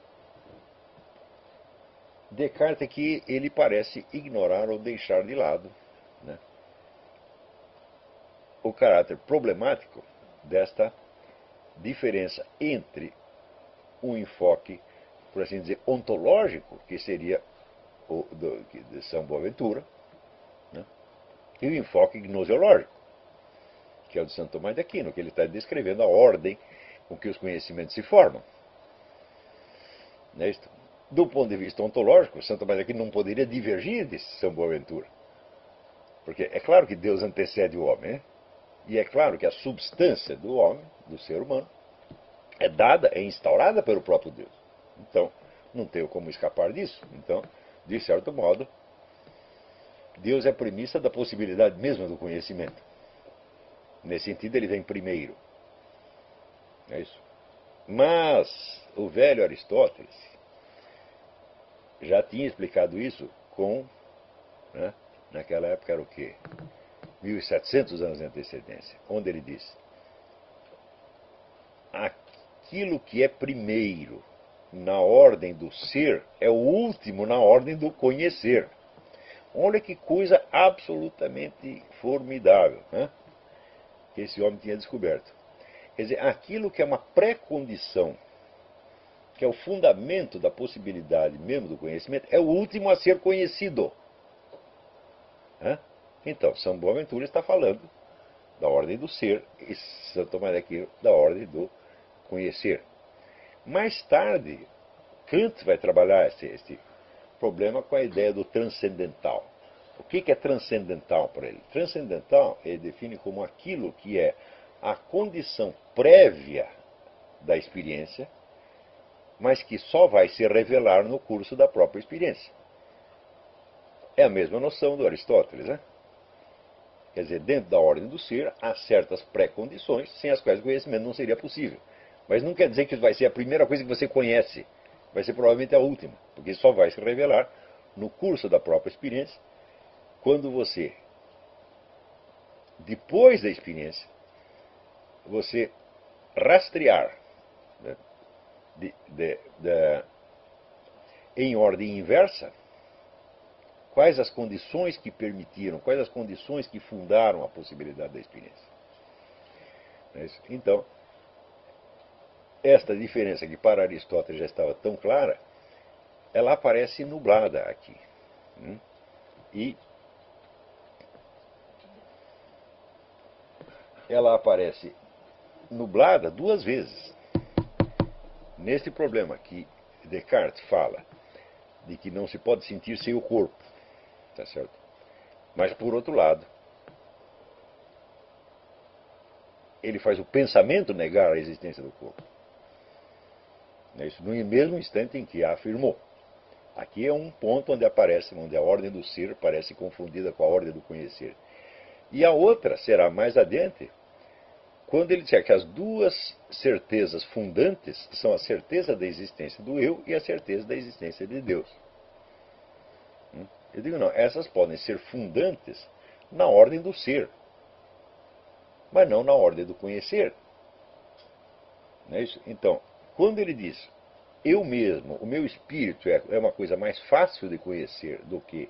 Speaker 1: Descartes aqui, ele parece ignorar ou deixar de lado, né, o caráter problemático desta diferença entre um enfoque, por assim dizer, ontológico, que seria o do, de São Boaventura, né? E o enfoque gnoseológico, que é o de Santo Tomás de Aquino, que ele está descrevendo a ordem com que os conhecimentos se formam. Não é isto? Do ponto de vista ontológico, Santo Tomás de Aquino não poderia divergir de São Boaventura. Porque é claro que Deus antecede o homem, né? E é claro que a substância do homem, do ser humano, é dada, é instaurada pelo próprio Deus. Então, não tenho como escapar disso. Então, de certo modo, Deus é a premissa da possibilidade mesmo do conhecimento. Nesse sentido, ele vem primeiro. É isso. Mas o velho Aristóteles já tinha explicado isso com, né, naquela época era o quê? mil e setecentos anos de antecedência, onde ele diz: aquilo que é primeiro na ordem do ser é o último na ordem do conhecer. Olha que coisa absolutamente formidável, né, que esse homem tinha descoberto. Quer dizer, aquilo que é uma pré-condição, que é o fundamento da possibilidade mesmo do conhecimento, é o último a ser conhecido. Né? Então, São Boaventura está falando da ordem do ser e Santo Tomás de Aquino da ordem do conhecer. Mais tarde, Kant vai trabalhar esse, esse problema com a ideia do transcendental. O que, que é transcendental para ele? Transcendental ele define como aquilo que é a condição prévia da experiência, mas que só vai se revelar no curso da própria experiência. É a mesma noção do Aristóteles, né? Quer dizer, dentro da ordem do ser, há certas pré-condições sem as quais o conhecimento não seria possível. Mas não quer dizer que vai ser a primeira coisa que você conhece. Vai ser provavelmente a última, porque só vai se revelar no curso da própria experiência, quando você, depois da experiência, você rastrear, né, de, de, de, em ordem inversa, quais as condições que permitiram, quais as condições que fundaram a possibilidade da experiência. Então, esta diferença que para Aristóteles já estava tão clara, ela aparece nublada aqui. E ela aparece nublada duas vezes. Neste problema que Descartes fala de que não se pode sentir sem o corpo, tá certo? Mas, por outro lado, ele faz o pensamento negar a existência do corpo. Isso no mesmo instante em que a afirmou. Aqui é um ponto onde aparece, onde a ordem do ser parece confundida com a ordem do conhecer. E a outra será mais adiante, quando ele disser que as duas certezas fundantes são a certeza da existência do eu e a certeza da existência de Deus. Eu digo, não, essas podem ser fundantes na ordem do ser, mas não na ordem do conhecer. Não é isso? Então, quando ele diz, eu mesmo, o meu espírito é, é uma coisa mais fácil de conhecer do que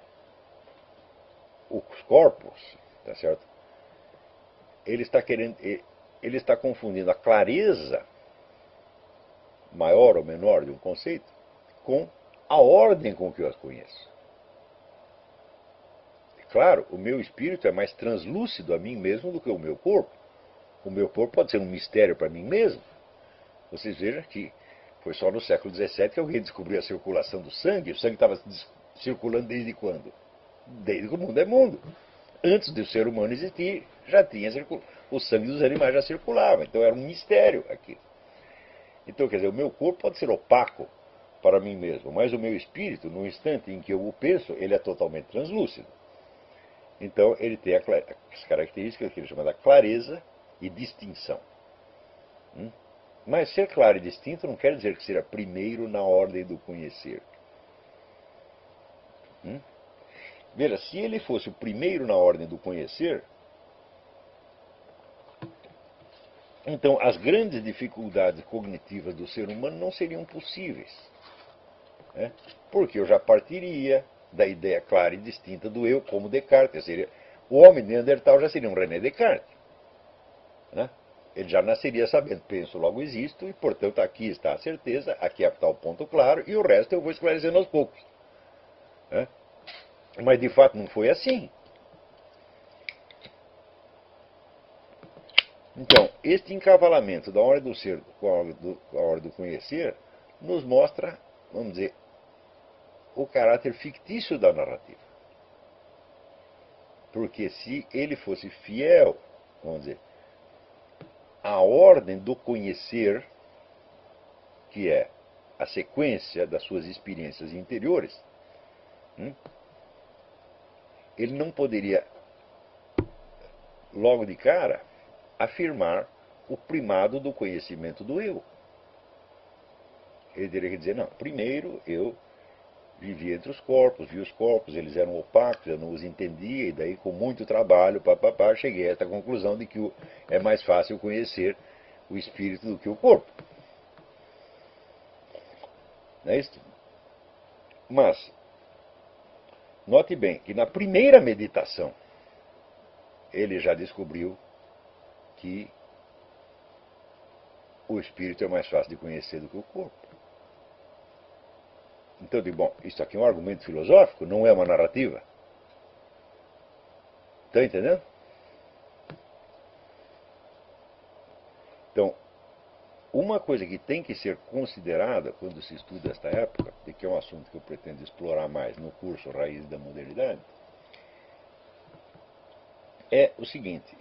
Speaker 1: os corpos, tá certo? Ele está querendo, ele está confundindo a clareza maior ou menor de um conceito com a ordem com que eu as conheço. Claro, o meu espírito é mais translúcido a mim mesmo do que o meu corpo. O meu corpo pode ser um mistério para mim mesmo. Vocês vejam que foi só no século dezessete que alguém descobriu a circulação do sangue. O sangue estava circulando desde quando? Desde que o mundo é mundo. Antes do ser humano existir, já tinha circulado. O sangue dos animais já circulava. Então era um mistério aqui. Então, quer dizer, o meu corpo pode ser opaco para mim mesmo, mas o meu espírito, no instante em que eu o penso, ele é totalmente translúcido. Então, ele tem as características que ele chama de clareza e distinção. Hum? Mas ser claro e distinto não quer dizer que seja primeiro na ordem do conhecer. Hum? Veja, se ele fosse o primeiro na ordem do conhecer, então as grandes dificuldades cognitivas do ser humano não seriam possíveis. Né? Porque eu já partiria da ideia clara e distinta do eu, como Descartes. Seria, o homem neandertal já seria um René Descartes. Né? Ele já nasceria sabendo, penso, logo existo, e portanto aqui está a certeza, aqui está o ponto claro, e o resto eu vou esclarecendo aos poucos. Né? Mas de fato não foi assim. Então, este encavalamento da ordem do ser com a ordem do, com a ordem do conhecer nos mostra, vamos dizer, o caráter fictício da narrativa. Porque se ele fosse fiel, vamos dizer, à ordem do conhecer, que é a sequência das suas experiências interiores, hum, ele não poderia, logo de cara, afirmar o primado do conhecimento do eu. Ele teria que dizer, não, primeiro eu vivia entre os corpos, vi os corpos, eles eram opacos, eu não os entendia, e daí com muito trabalho, papapá, cheguei a esta conclusão de que o, é mais fácil conhecer o espírito do que o corpo. Não é isso? Mas, note bem que na primeira meditação, ele já descobriu que o espírito é mais fácil de conhecer do que o corpo. Então, eu digo, bom, isso aqui é um argumento filosófico, não é uma narrativa. Está entendendo? Então, uma coisa que tem que ser considerada quando se estuda esta época, e que é um assunto que eu pretendo explorar mais no curso Raiz da Modernidade, é o seguinte: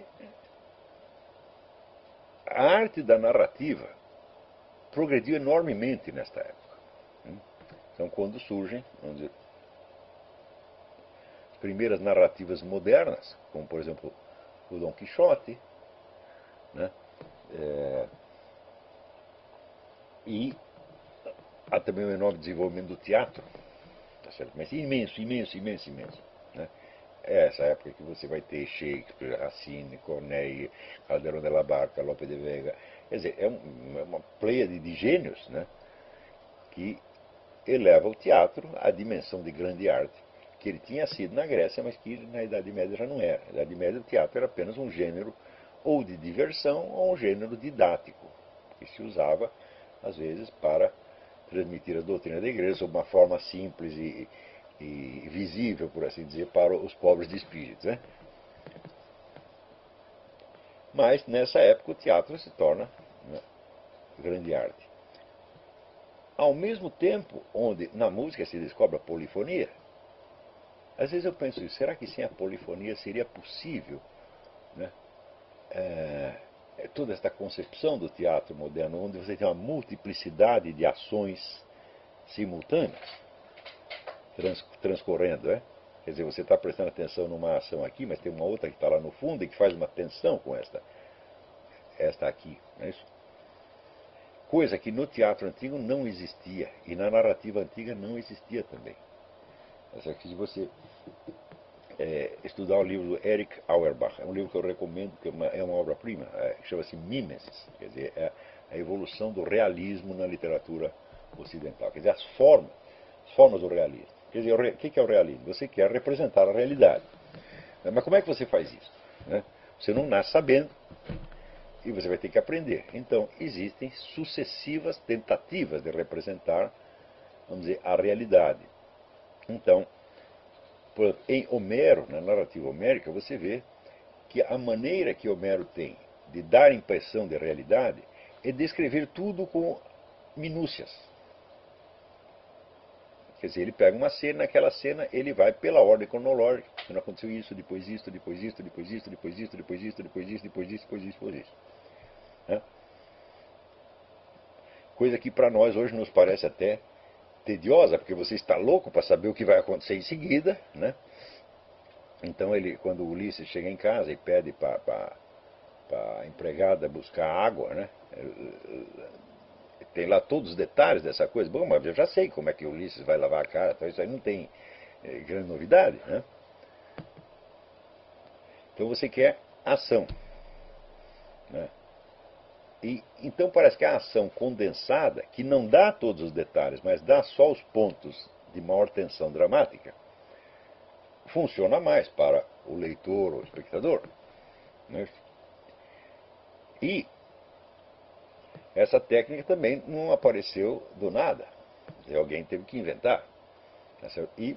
Speaker 1: a arte da narrativa progrediu enormemente nesta época. Então, quando surgem, vamos dizer, as primeiras narrativas modernas, como, por exemplo, o Dom Quixote, né? É, e há também um enorme desenvolvimento do teatro, tá certo? Mas imenso, imenso, imenso, imenso. Né? É essa época que você vai ter Shakespeare, Racine, Corneille, Calderón de la Barca, Lope de Vega. Quer dizer, é, um, é uma pleiade de gênios, né? Que eleva o teatro à dimensão de grande arte que ele tinha sido na Grécia, mas que na Idade Média já não era. Na Idade Média o teatro era apenas um gênero ou de diversão ou um gênero didático, que se usava, às vezes, para transmitir a doutrina da igreja sob uma forma simples e, e visível, por assim dizer, para os pobres de espírito. Né? Mas, nessa época, o teatro se torna, né, grande arte. Ao mesmo tempo, onde na música se descobre a polifonia, às vezes eu penso isso, será que sem a polifonia seria possível, né, é, toda esta concepção do teatro moderno, onde você tem uma multiplicidade de ações simultâneas trans, transcorrendo, é? Quer dizer, você está prestando atenção numa ação aqui, mas tem uma outra que está lá no fundo e que faz uma tensão com esta, esta aqui, não é isso? Coisa que no teatro antigo não existia, e na narrativa antiga não existia também. Se você é, estudar o livro do Erich Auerbach, é um livro que eu recomendo, que é uma, é uma obra-prima, é, chama-se Mimesis, quer dizer, é a evolução do realismo na literatura ocidental, quer dizer, as formas, as formas do realismo. Quer dizer, o que é o realismo? Você quer representar a realidade. Mas como é que você faz isso? Né? Você não nasce sabendo, e você vai ter que aprender. Então, existem sucessivas tentativas de representar, vamos dizer, a realidade. Então, em Homero, na narrativa homérica, você vê que a maneira que Homero tem de dar impressão de realidade é descrever tudo com minúcias. Quer dizer, ele pega uma cena, naquela cena ele vai pela ordem cronológica. Quando aconteceu isso, depois isso, depois isso, depois isso, depois isso, depois isso, depois isso, depois isso, depois isso, depois isso. Né? Coisa que para nós hoje nos parece até tediosa, porque você está louco para saber o que vai acontecer em seguida. Né? Então, ele, quando o Ulisses chega em casa e pede para a empregada buscar água, né? Tem lá todos os detalhes dessa coisa. Bom, mas eu já sei como é que o Ulisses vai lavar a cara, então isso aí não tem é, grande novidade. Né? Então você quer ação. Né? E, então parece que a ação condensada, que não dá todos os detalhes, mas dá só os pontos de maior tensão dramática, funciona mais para o leitor ou o espectador. Né? E Essa técnica também não apareceu do nada. Alguém teve que inventar. Tá certo? E,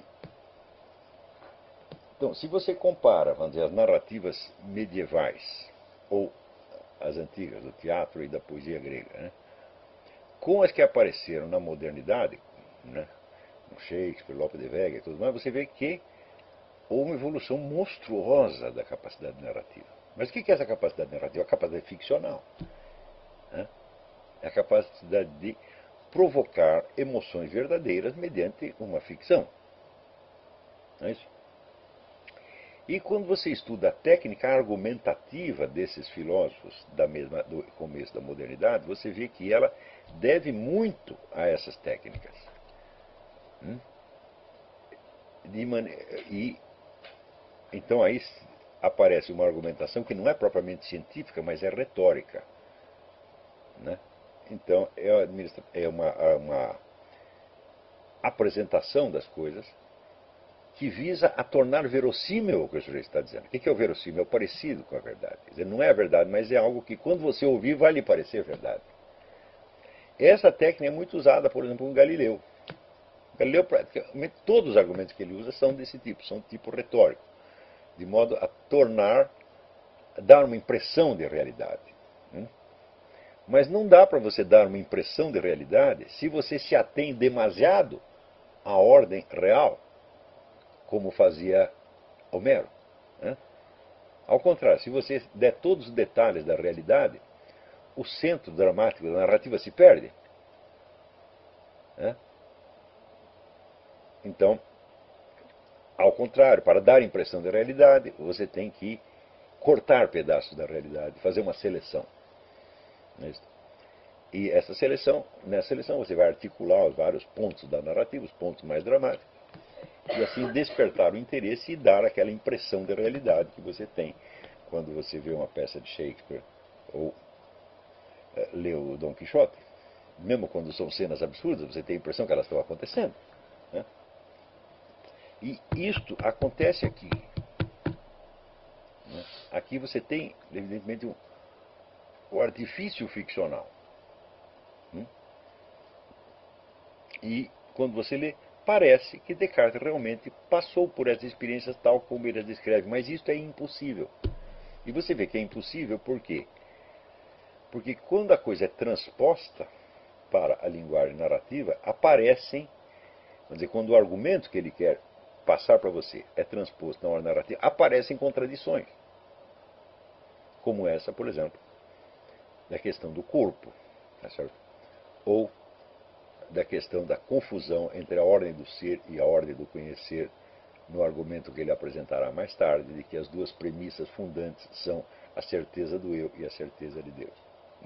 Speaker 1: então, se você compara, vamos dizer, as narrativas medievais, ou as antigas, do teatro e da poesia grega, né, com as que apareceram na modernidade, né, com Shakespeare, Lope de Vega e tudo mais, você vê que houve uma evolução monstruosa da capacidade narrativa. Mas o que é essa capacidade narrativa? A capacidade ficcional. Né? É a capacidade de provocar emoções verdadeiras mediante uma ficção. Não é isso? E quando você estuda a técnica argumentativa desses filósofos da mesma, do começo da modernidade, você vê que ela deve muito a essas técnicas. Hum? De mane... E então aí aparece uma argumentação que não é propriamente científica, mas é retórica. Né? Então é uma, uma apresentação das coisas que visa a tornar verossímil o que o sujeito está dizendo. O que é o verossímil? É o parecido com a verdade. Quer dizer, não é a verdade, mas é algo que quando você ouvir vai lhe parecer verdade. Essa técnica é muito usada, por exemplo, por Galileu. Galileu, praticamente todos os argumentos que ele usa são desse tipo, são de tipo retórico, de modo a tornar, a dar uma impressão de realidade. Mas não dá para você dar uma impressão de realidade se você se atém demasiado à ordem real, como fazia Homero. Né? Ao contrário, se você der todos os detalhes da realidade, o centro dramático da narrativa se perde. Né? Então, ao contrário, para dar impressão da realidade, você tem que cortar pedaços da realidade, fazer uma seleção. E essa seleção, nessa seleção você vai articular os vários pontos da narrativa, os pontos mais dramáticos, e assim despertar o interesse e dar aquela impressão de realidade que você tem quando você vê uma peça de Shakespeare ou é, lê o Dom Quixote. Mesmo quando são cenas absurdas, você tem a impressão que elas estão acontecendo. Né? E isto acontece aqui. Né? Aqui você tem, evidentemente, um, o artifício ficcional. Hum? E quando você lê, parece que Descartes realmente passou por essas experiências tal como ele as descreve, mas isso é impossível. E você vê que é impossível por quê? Porque quando a coisa é transposta para a linguagem narrativa, aparecem, vamos dizer, quando o argumento que ele quer passar para você é transposto na hora narrativa, aparecem contradições. Como essa, por exemplo, da questão do corpo, tá certo? Ou da questão da confusão entre a ordem do ser e a ordem do conhecer, no argumento que ele apresentará mais tarde, de que as duas premissas fundantes são a certeza do eu e a certeza de Deus.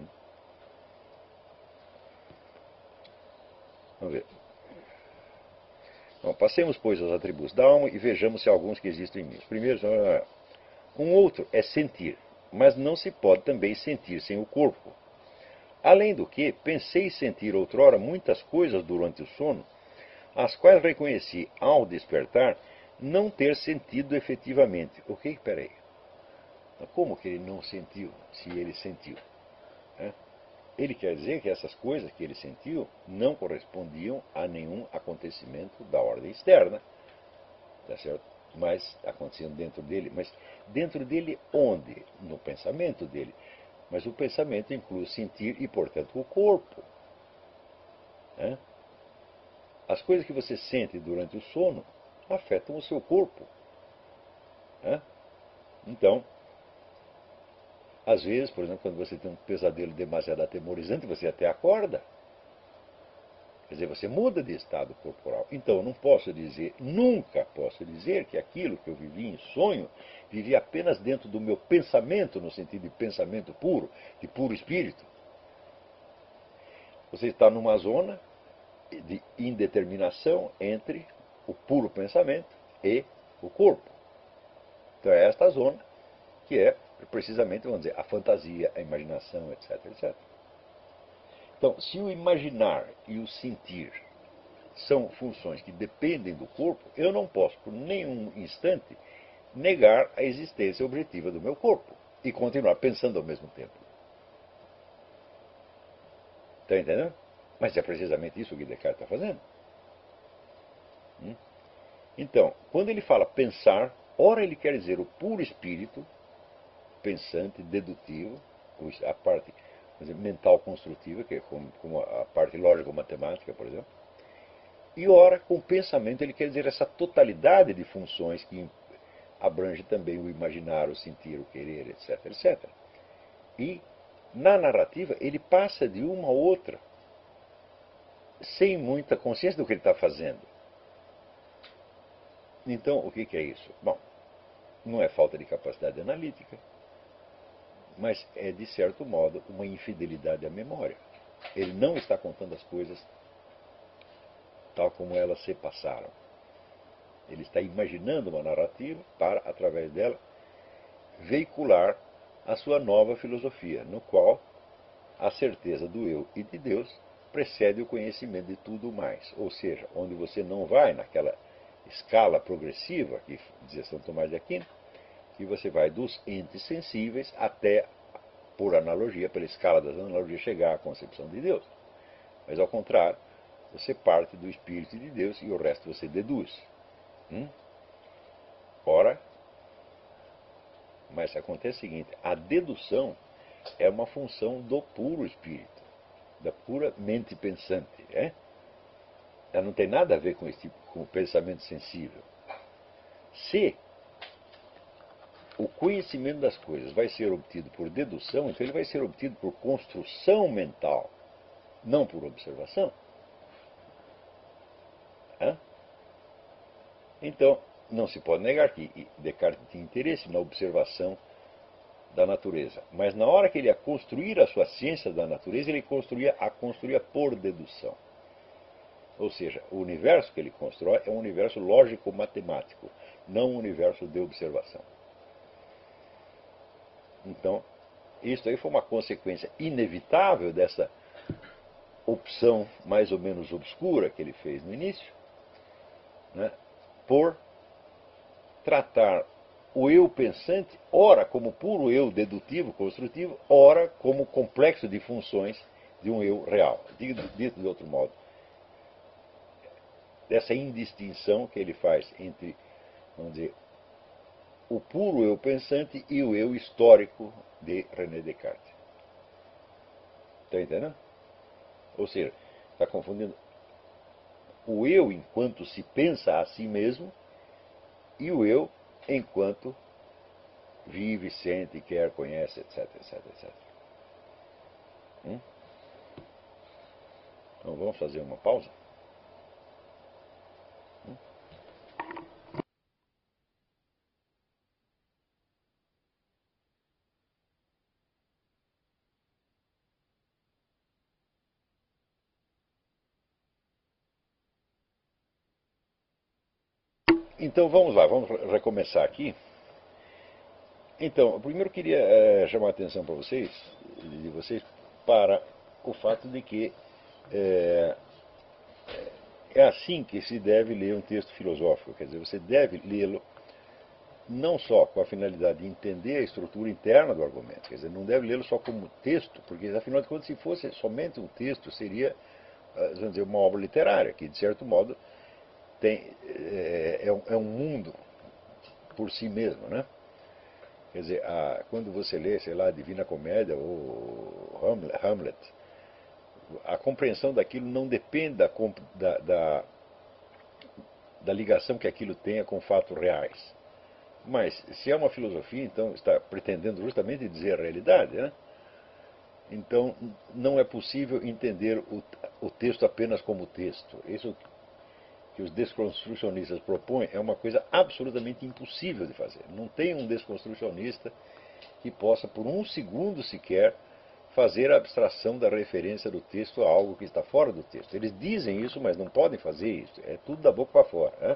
Speaker 1: Vamos ver. Bom, passemos, pois, aos atributos da alma e vejamos se há alguns que existem em mim. Os primeiros, um outro é sentir, mas não se pode também sentir sem o corpo. Além do que, pensei sentir outrora muitas coisas durante o sono, as quais reconheci ao despertar não ter sentido efetivamente. O que? Peraí. Como que ele não sentiu, se ele sentiu? É? Ele quer dizer que essas coisas que ele sentiu não correspondiam a nenhum acontecimento da ordem externa, tá certo? Mas aconteciam dentro dele. Mas dentro dele onde? No pensamento dele. Mas o pensamento inclui sentir e, portanto, o corpo. É? As coisas que você sente durante o sono afetam o seu corpo. É? Então, às vezes, por exemplo, quando você tem um pesadelo demasiado atemorizante, você até acorda. Quer dizer, você muda de estado corporal. Então, eu não posso dizer, nunca posso dizer que aquilo que eu vivi em sonho, vivi apenas dentro do meu pensamento, no sentido de pensamento puro, de puro espírito. Você está numa zona de indeterminação entre o puro pensamento e o corpo. Então, é esta zona que é precisamente, vamos dizer, a fantasia, a imaginação, etc, etcétera. Então, se o imaginar e o sentir são funções que dependem do corpo, eu não posso, por nenhum instante, negar a existência objetiva do meu corpo e continuar pensando ao mesmo tempo. Está entendendo? Mas é precisamente isso que Descartes está fazendo. Hum? Então, quando ele fala pensar, ora ele quer dizer o puro espírito, pensante, dedutivo, a parte dizer, mental construtiva, que é como, como a parte lógico-matemática, por exemplo. E ora, com pensamento, ele quer dizer essa totalidade de funções que abrange também o imaginar, o sentir, o querer, etc, etcétera. E, na narrativa, ele passa de uma a outra, sem muita consciência do que ele está fazendo. Então, o que, que é isso? Bom, não é falta de capacidade analítica, mas é, de certo modo, uma infidelidade à memória. Ele não está contando as coisas tal como elas se passaram. Ele está imaginando uma narrativa para, através dela, veicular a sua nova filosofia, no qual a certeza do eu e de Deus precede o conhecimento de tudo mais. Ou seja, onde você não vai naquela escala progressiva, que dizia São Tomás de Aquino, que você vai dos entes sensíveis até, por analogia, pela escala das analogias, chegar à concepção de Deus. Mas, ao contrário, você parte do Espírito de Deus e o resto você deduz. Hum? Ora, mas acontece o seguinte, a dedução é uma função do puro Espírito, da pura mente pensante. É? Ela não tem nada a ver com, esse tipo, com o pensamento sensível. Se o conhecimento das coisas vai ser obtido por dedução, então ele vai ser obtido por construção mental, não por observação. É? Então, não se pode negar que Descartes tinha interesse na observação da natureza. Mas na hora que ele ia construir a sua ciência da natureza, ele construía, a construía por dedução. Ou seja, o universo que ele constrói é um universo lógico-matemático, não um universo de observação. Então, isso aí foi uma consequência inevitável dessa opção mais ou menos obscura que ele fez no início, né, por tratar o eu pensante, ora como puro eu dedutivo, construtivo, ora como complexo de funções de um eu real. Dito de outro modo, dessa indistinção que ele faz entre, vamos dizer, o puro eu pensante e o eu histórico de René Descartes. Está entendendo? Ou seja, está confundindo o eu enquanto se pensa a si mesmo e o eu enquanto vive, sente, quer, conhece, etc, etc, etcétera. Hum? Então vamos fazer uma pausa? Hum? Então vamos lá, vamos recomeçar aqui. Então, eu primeiro queria é, chamar a atenção para vocês, de vocês, para o fato de que é, é assim que se deve ler um texto filosófico. Quer dizer, você deve lê-lo não só com a finalidade de entender a estrutura interna do argumento, quer dizer, não deve lê-lo só como texto, porque afinal de contas, se fosse somente um texto, seria, vamos dizer, uma obra literária, que de certo modo tem, é, é, um, é um mundo por si mesmo, né? Quer dizer, a, quando você lê, sei lá, a Divina Comédia ou Hamlet, a compreensão daquilo não depende da, da, da, da ligação que aquilo tenha com fatos reais. Mas, se é uma filosofia, então está pretendendo justamente dizer a realidade, né? Então, não é possível entender o, o texto apenas como texto. Isso que os desconstrucionistas propõem é uma coisa absolutamente impossível de fazer. Não tem um desconstrucionista que possa, por um segundo sequer, fazer a abstração da referência do texto a algo que está fora do texto. Eles dizem isso, mas não podem fazer isso. É tudo da boca para fora, né?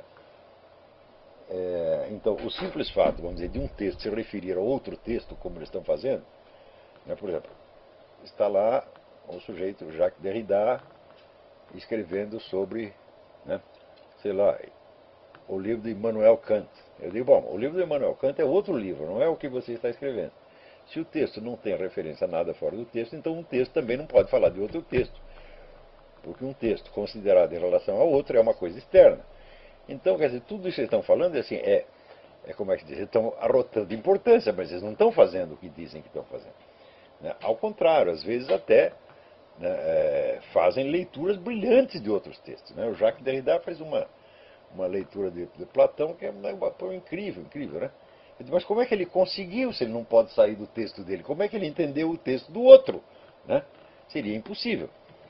Speaker 1: É, então, o simples fato, vamos dizer, de um texto se referir a outro texto, como eles estão fazendo, né, por exemplo, está lá o sujeito Jacques Derrida escrevendo sobre, né, sei lá, o livro de Immanuel Kant. Eu digo, bom, o livro de Immanuel Kant é outro livro, não é o que você está escrevendo. Se o texto não tem referência a nada fora do texto, então um texto também não pode falar de outro texto. Porque um texto considerado em relação ao outro é uma coisa externa. Então, quer dizer, tudo isso que eles estão falando é assim, é, é como é que diz, eles estão arrotando importância, mas eles não estão fazendo o que dizem que estão fazendo. Né? Ao contrário, às vezes até né, é, fazem leituras brilhantes de outros textos. Né? O Jacques Derrida faz uma, uma leitura de, de Platão que é uma, uma, incrível, incrível, né? Mas como é que ele conseguiu, se ele não pode sair do texto dele? Como é que ele entendeu o texto do outro? Né? Seria impossível.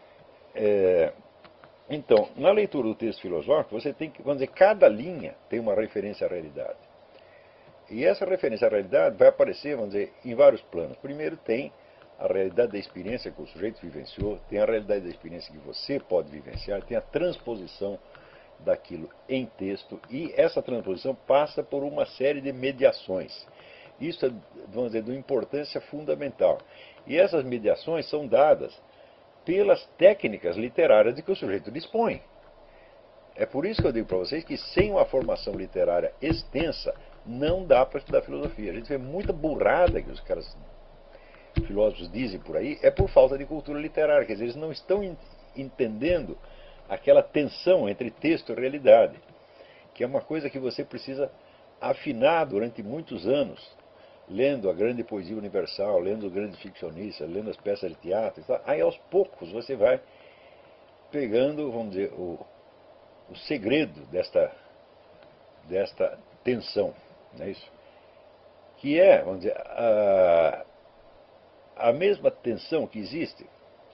Speaker 1: É, então, na leitura do texto filosófico, você tem que, vamos dizer, cada linha tem uma referência à realidade. E essa referência à realidade vai aparecer, vamos dizer, em vários planos. Primeiro tem a realidade da experiência que o sujeito vivenciou, tem a realidade da experiência que você pode vivenciar, tem a transposição daquilo em texto, e essa transposição passa por uma série de mediações. Isso é, vamos dizer, de uma importância fundamental. E essas mediações são dadas pelas técnicas literárias de que o sujeito dispõe. É por isso que eu digo para vocês que sem uma formação literária extensa, não dá para estudar filosofia. A gente vê muita burrada que os caras filósofos dizem por aí, é por falta de cultura literária. Quer dizer, eles não estão entendendo aquela tensão entre texto e realidade, que é uma coisa que você precisa afinar durante muitos anos, lendo a grande poesia universal, lendo os grandes ficcionistas, lendo as peças de teatro e tal. Aí aos poucos você vai pegando, vamos dizer, o, o segredo desta, desta tensão, não é isso? Que é, vamos dizer, a, a mesma tensão que existe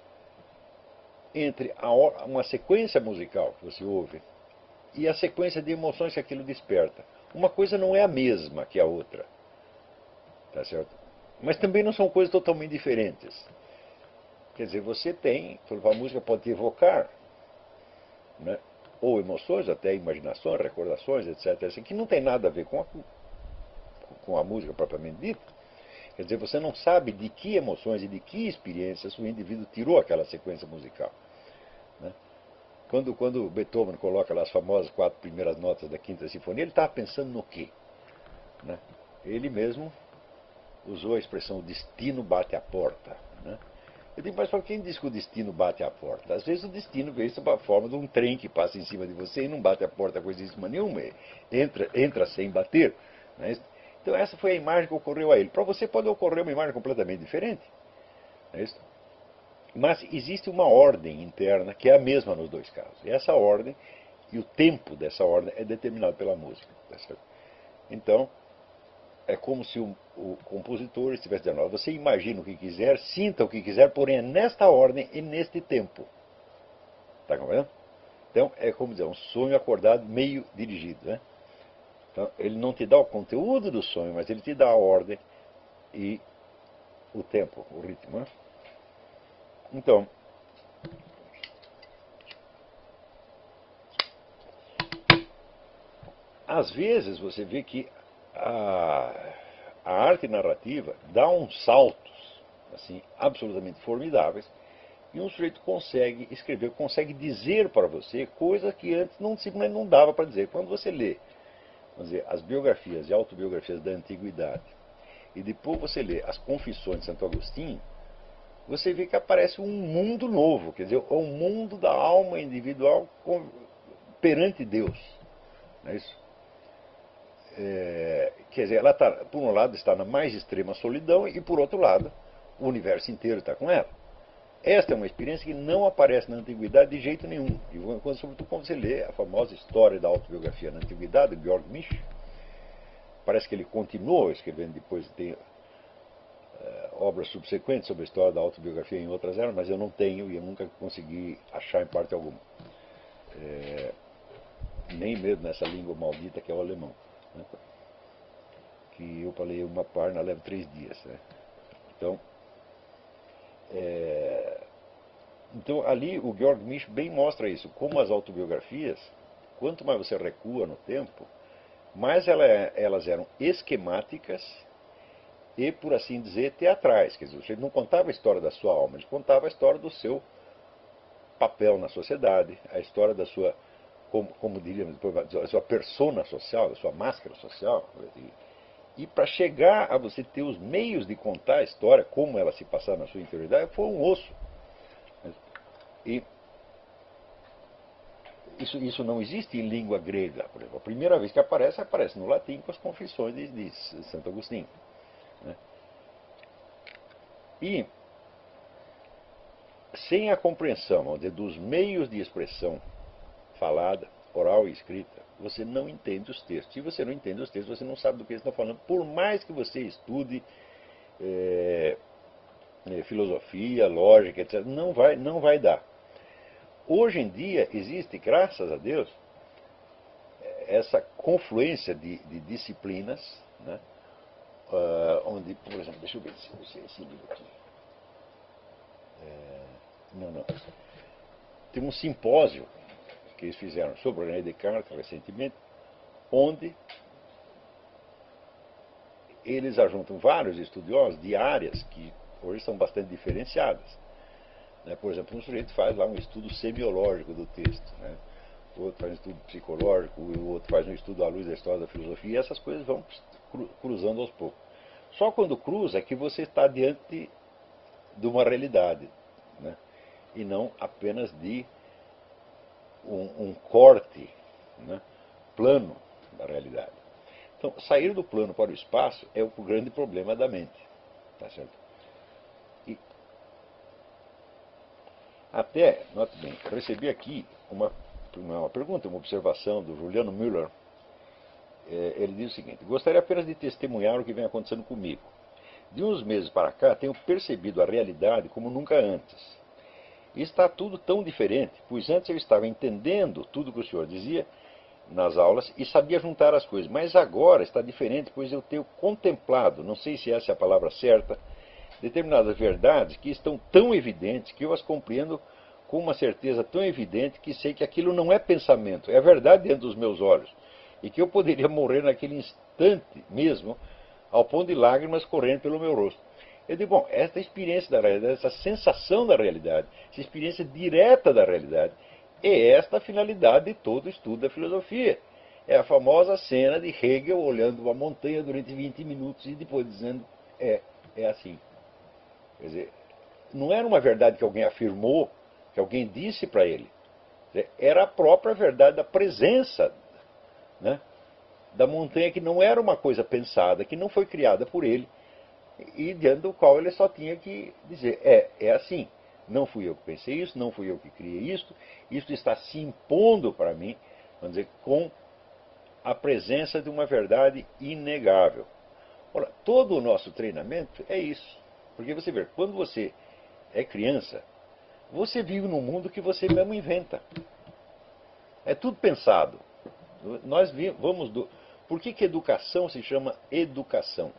Speaker 1: entre a, uma sequência musical que você ouve e a sequência de emoções que aquilo desperta. Uma coisa não é a mesma que a outra. Tá certo? Mas também não são coisas totalmente diferentes. Quer dizer, você tem, a música pode te evocar, né, ou emoções, até imaginações, recordações, etcétera, assim, que não tem nada a ver com a, com a música propriamente dita. Quer dizer, você não sabe de que emoções e de que experiências o indivíduo tirou aquela sequência musical. Né? Quando, quando Beethoven coloca lá as famosas quatro primeiras notas da Quinta Sinfonia, ele estava pensando no quê? Né? Ele mesmo usou a expressão destino bate à porta. Né? Eu digo, mas para quem diz que o destino bate à porta? Às vezes o destino veio sob a forma de um trem que passa em cima de você e não bate à porta coisíssima nenhuma, entra, entra sem bater. Né? Então essa foi a imagem que ocorreu a ele. Para você pode ocorrer uma imagem completamente diferente. Não é isso? Mas existe uma ordem interna que é a mesma nos dois casos. E essa ordem, e o tempo dessa ordem é determinado pela música. Tá certo? Então, é como se o, o compositor estivesse dizendo, você imagina o que quiser, sinta o que quiser, porém é nesta ordem e neste tempo. Está compreendendo? Então, é como dizer, um sonho acordado meio dirigido. Né? Então, ele não te dá o conteúdo do sonho, mas ele te dá a ordem e o tempo, o ritmo. Né? Então, às vezes você vê que a, a arte narrativa dá uns saltos assim, absolutamente formidáveis e um sujeito consegue escrever, consegue dizer para você coisas que antes não, simplesmente não dava para dizer. Quando você lê, vamos dizer, as biografias e autobiografias da antiguidade e depois você lê as Confissões de Santo Agostinho, você vê que aparece um mundo novo, quer dizer, um mundo da alma individual perante Deus. Não é isso? É, quer dizer, ela tá, por um lado está na mais extrema solidão e por outro lado o universo inteiro está com ela. Esta é uma experiência que não aparece na antiguidade de jeito nenhum. E quando, sobretudo quando você lê a famosa história da autobiografia na antiguidade, de Georg Misch, parece que ele continuou escrevendo depois, tem uh, obras subsequentes sobre a história da autobiografia em outras eras, mas eu não tenho e eu nunca consegui achar em parte alguma. É, nem mesmo nessa língua maldita que é o alemão. Né? Que eu falei uma página, leva três dias. Né? Então, é, então, ali o Georg Misch bem mostra isso, como as autobiografias, quanto mais você recua no tempo, mais ela, elas eram esquemáticas e, por assim dizer, teatrais. Quer dizer, ele não contava a história da sua alma, ele contava a história do seu papel na sociedade, a história da sua, como, como diríamos, a sua persona social, a sua máscara social. E para chegar a você ter os meios de contar a história, como ela se passar na sua interioridade, foi um osso. E isso, isso não existe em língua grega, por exemplo. A primeira vez que aparece, aparece no latim com as confissões de, de Santo Agostinho. Né? E sem a compreensão, vamos dizer, dos meios de expressão falada, oral e escrita, você não entende os textos. Se você não entende os textos, você não sabe do que eles estão falando. Por mais que você estude é, é, filosofia, lógica, etcétera, não vai, não vai dar. Hoje em dia existe, graças a Deus, essa confluência de, de disciplinas, né, uh, onde, por exemplo, deixa eu ver se esse, esse livro aqui. É, não, não. Tem um simpósio que eles fizeram sobre o René Descartes recentemente, onde eles ajuntam vários estudiosos de áreas que hoje são bastante diferenciadas. Né? Por exemplo, um sujeito faz lá um estudo semiológico do texto, né? O outro faz um estudo psicológico, o outro faz um estudo à luz da história da filosofia, e essas coisas vão cruzando aos poucos. Só quando cruza é que você está diante de uma realidade, né? E não apenas de um, um corte, né, plano da realidade. Então, sair do plano para o espaço é o grande problema da mente. Tá certo? E até, note bem, eu recebi aqui uma, uma pergunta, uma observação do Juliano Müller. É, ele diz o seguinte: gostaria apenas de testemunhar o que vem acontecendo comigo. De uns meses para cá, tenho percebido a realidade como nunca antes. E está tudo tão diferente, pois antes eu estava entendendo tudo que o senhor dizia nas aulas e sabia juntar as coisas. Mas agora está diferente, pois eu tenho contemplado, não sei se essa é a palavra certa, determinadas verdades que estão tão evidentes que eu as compreendo com uma certeza tão evidente que sei que aquilo não é pensamento, é a verdade dentro dos meus olhos. E que eu poderia morrer naquele instante mesmo, ao ponto de lágrimas correndo pelo meu rosto. Eu digo, bom, esta experiência da realidade, essa sensação da realidade, essa experiência direta da realidade, é esta a finalidade de todo o estudo da filosofia. É a famosa cena de Hegel olhando uma montanha durante vinte minutos e depois dizendo, é, é assim. Quer dizer, não era uma verdade que alguém afirmou, que alguém disse para ele. Era a própria verdade da presença, né, da montanha, que não era uma coisa pensada, que não foi criada por ele, e diante do qual ele só tinha que dizer, é, é assim, não fui eu que pensei isso, não fui eu que criei isso, isso está se impondo para mim, vamos dizer, com a presença de uma verdade inegável. Ora, todo o nosso treinamento é isso, porque você vê, quando você é criança, você vive num mundo que você mesmo inventa. É tudo pensado. Nós vamos do... Por que que educação se chama educação?